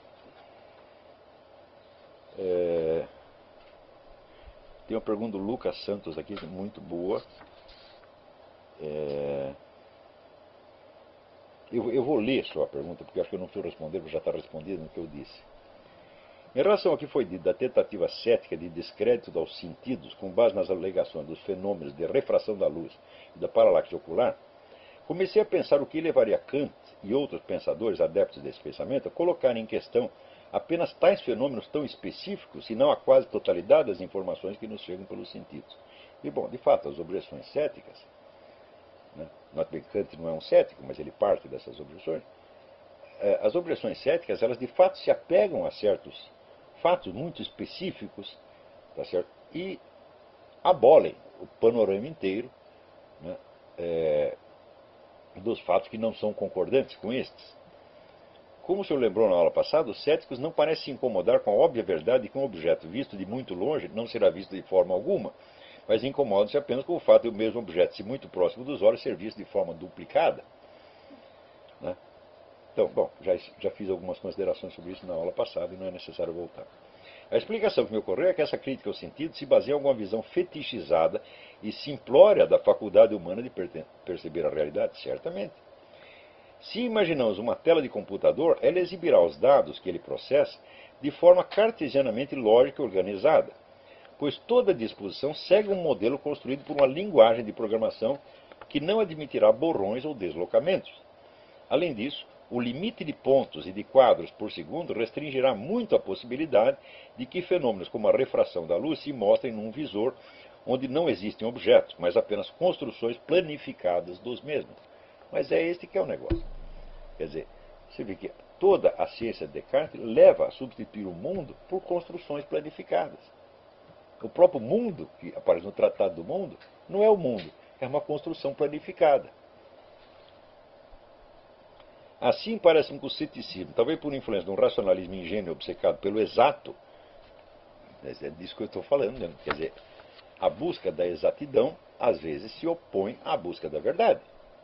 Speaker 1: é, tem uma pergunta do Lucas Santos aqui, muito boa. É, eu, eu vou ler só a pergunta, porque acho que eu não fui responder, porque já está respondido no que eu disse. Em relação ao que foi dito da tentativa cética de descrédito aos sentidos, com base nas alegações dos fenômenos de refração da luz e da paralaxe ocular, comecei a pensar o que levaria Kant e outros pensadores adeptos desse pensamento a colocarem em questão apenas tais fenômenos tão específicos, e não a quase totalidade das informações que nos chegam pelos sentidos. E, bom, de fato, as objeções céticas, né, note bem, Kant não é um cético, mas ele parte dessas objeções, as objeções céticas, elas de fato se apegam a certos fatos muito específicos, tá certo? E abolem o panorama inteiro, né, é, dos fatos que não são concordantes com estes. Como o senhor lembrou na aula passada, os céticos não parecem se incomodar com a óbvia verdade de que um objeto visto de muito longe não será visto de forma alguma, mas incomodam-se apenas com o fato de o mesmo objeto, se muito próximo dos olhos, ser visto de forma duplicada. Né? Então, bom, já, já fiz algumas considerações sobre isso na aula passada e não é necessário voltar. A explicação que me ocorreu é que essa crítica ao sentido se baseia em alguma visão fetichizada e simplória da faculdade humana de perceber a realidade, certamente. Se imaginamos uma tela de computador, ela exibirá os dados que ele processa de forma cartesianamente lógica e organizada, pois toda disposição segue um modelo construído por uma linguagem de programação que não admitirá borrões ou deslocamentos. Além disso, o limite de pontos e de quadros por segundo restringirá muito a possibilidade de que fenômenos como a refração da luz se mostrem num visor onde não existem objetos, mas apenas construções planificadas dos mesmos. Mas é este que é o negócio. Quer dizer, você vê que toda a ciência de Descartes leva a substituir o mundo por construções planificadas. O próprio mundo, que aparece no Tratado do Mundo, não é o mundo, é uma construção planificada. Assim, parece-me que o ceticismo, talvez por influência de um racionalismo ingênuo obcecado pelo exato, é disso que eu estou falando, né? Quer dizer, a busca da exatidão, às vezes, se opõe à busca da verdade.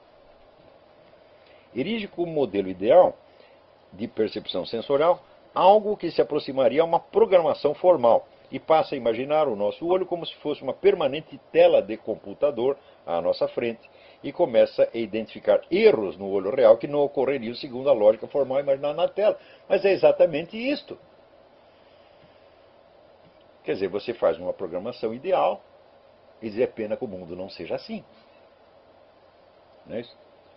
Speaker 1: Erige como modelo ideal de percepção sensorial algo que se aproximaria a uma programação formal e passa a imaginar o nosso olho como se fosse uma permanente tela de computador à nossa frente e começa a identificar erros no olho real que não ocorreriam segundo a lógica formal imaginada na tela. Mas é exatamente isto. Quer dizer, você faz uma programação ideal e diz, é pena que o mundo não seja assim. Não é isso?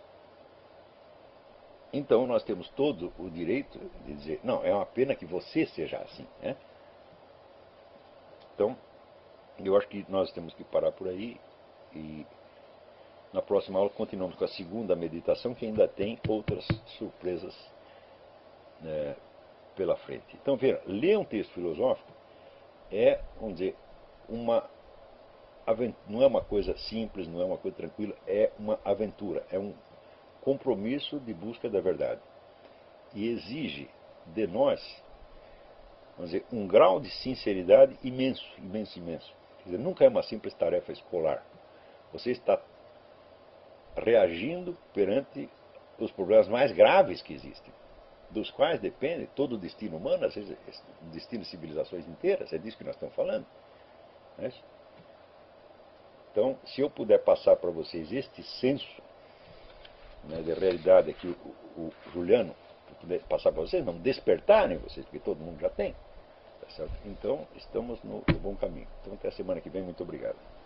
Speaker 1: Então nós temos todo o direito de dizer, não, é uma pena que você seja assim. Né? Então, eu acho que nós temos que parar por aí e na próxima aula continuamos com a segunda meditação, que ainda tem outras surpresas, né, pela frente. Então, veja, ler um texto filosófico é, vamos dizer, uma não é uma coisa simples, não é uma coisa tranquila, é uma aventura, é um compromisso de busca da verdade. E exige de nós, vamos dizer, um grau de sinceridade imenso, imenso, imenso. Quer dizer, nunca é uma simples tarefa escolar. Você está reagindo perante os problemas mais graves que existem, dos quais depende todo o destino humano, às vezes o destino de civilizações inteiras, é disso que nós estamos falando. Não é isso? Então, se eu puder passar para vocês este senso, né, de realidade aqui, o, o, o Juliano, puder passar para vocês, não despertarem vocês, porque todo mundo já tem, tá certo? Então, estamos no, no bom caminho. Então, até a semana que vem, muito obrigado.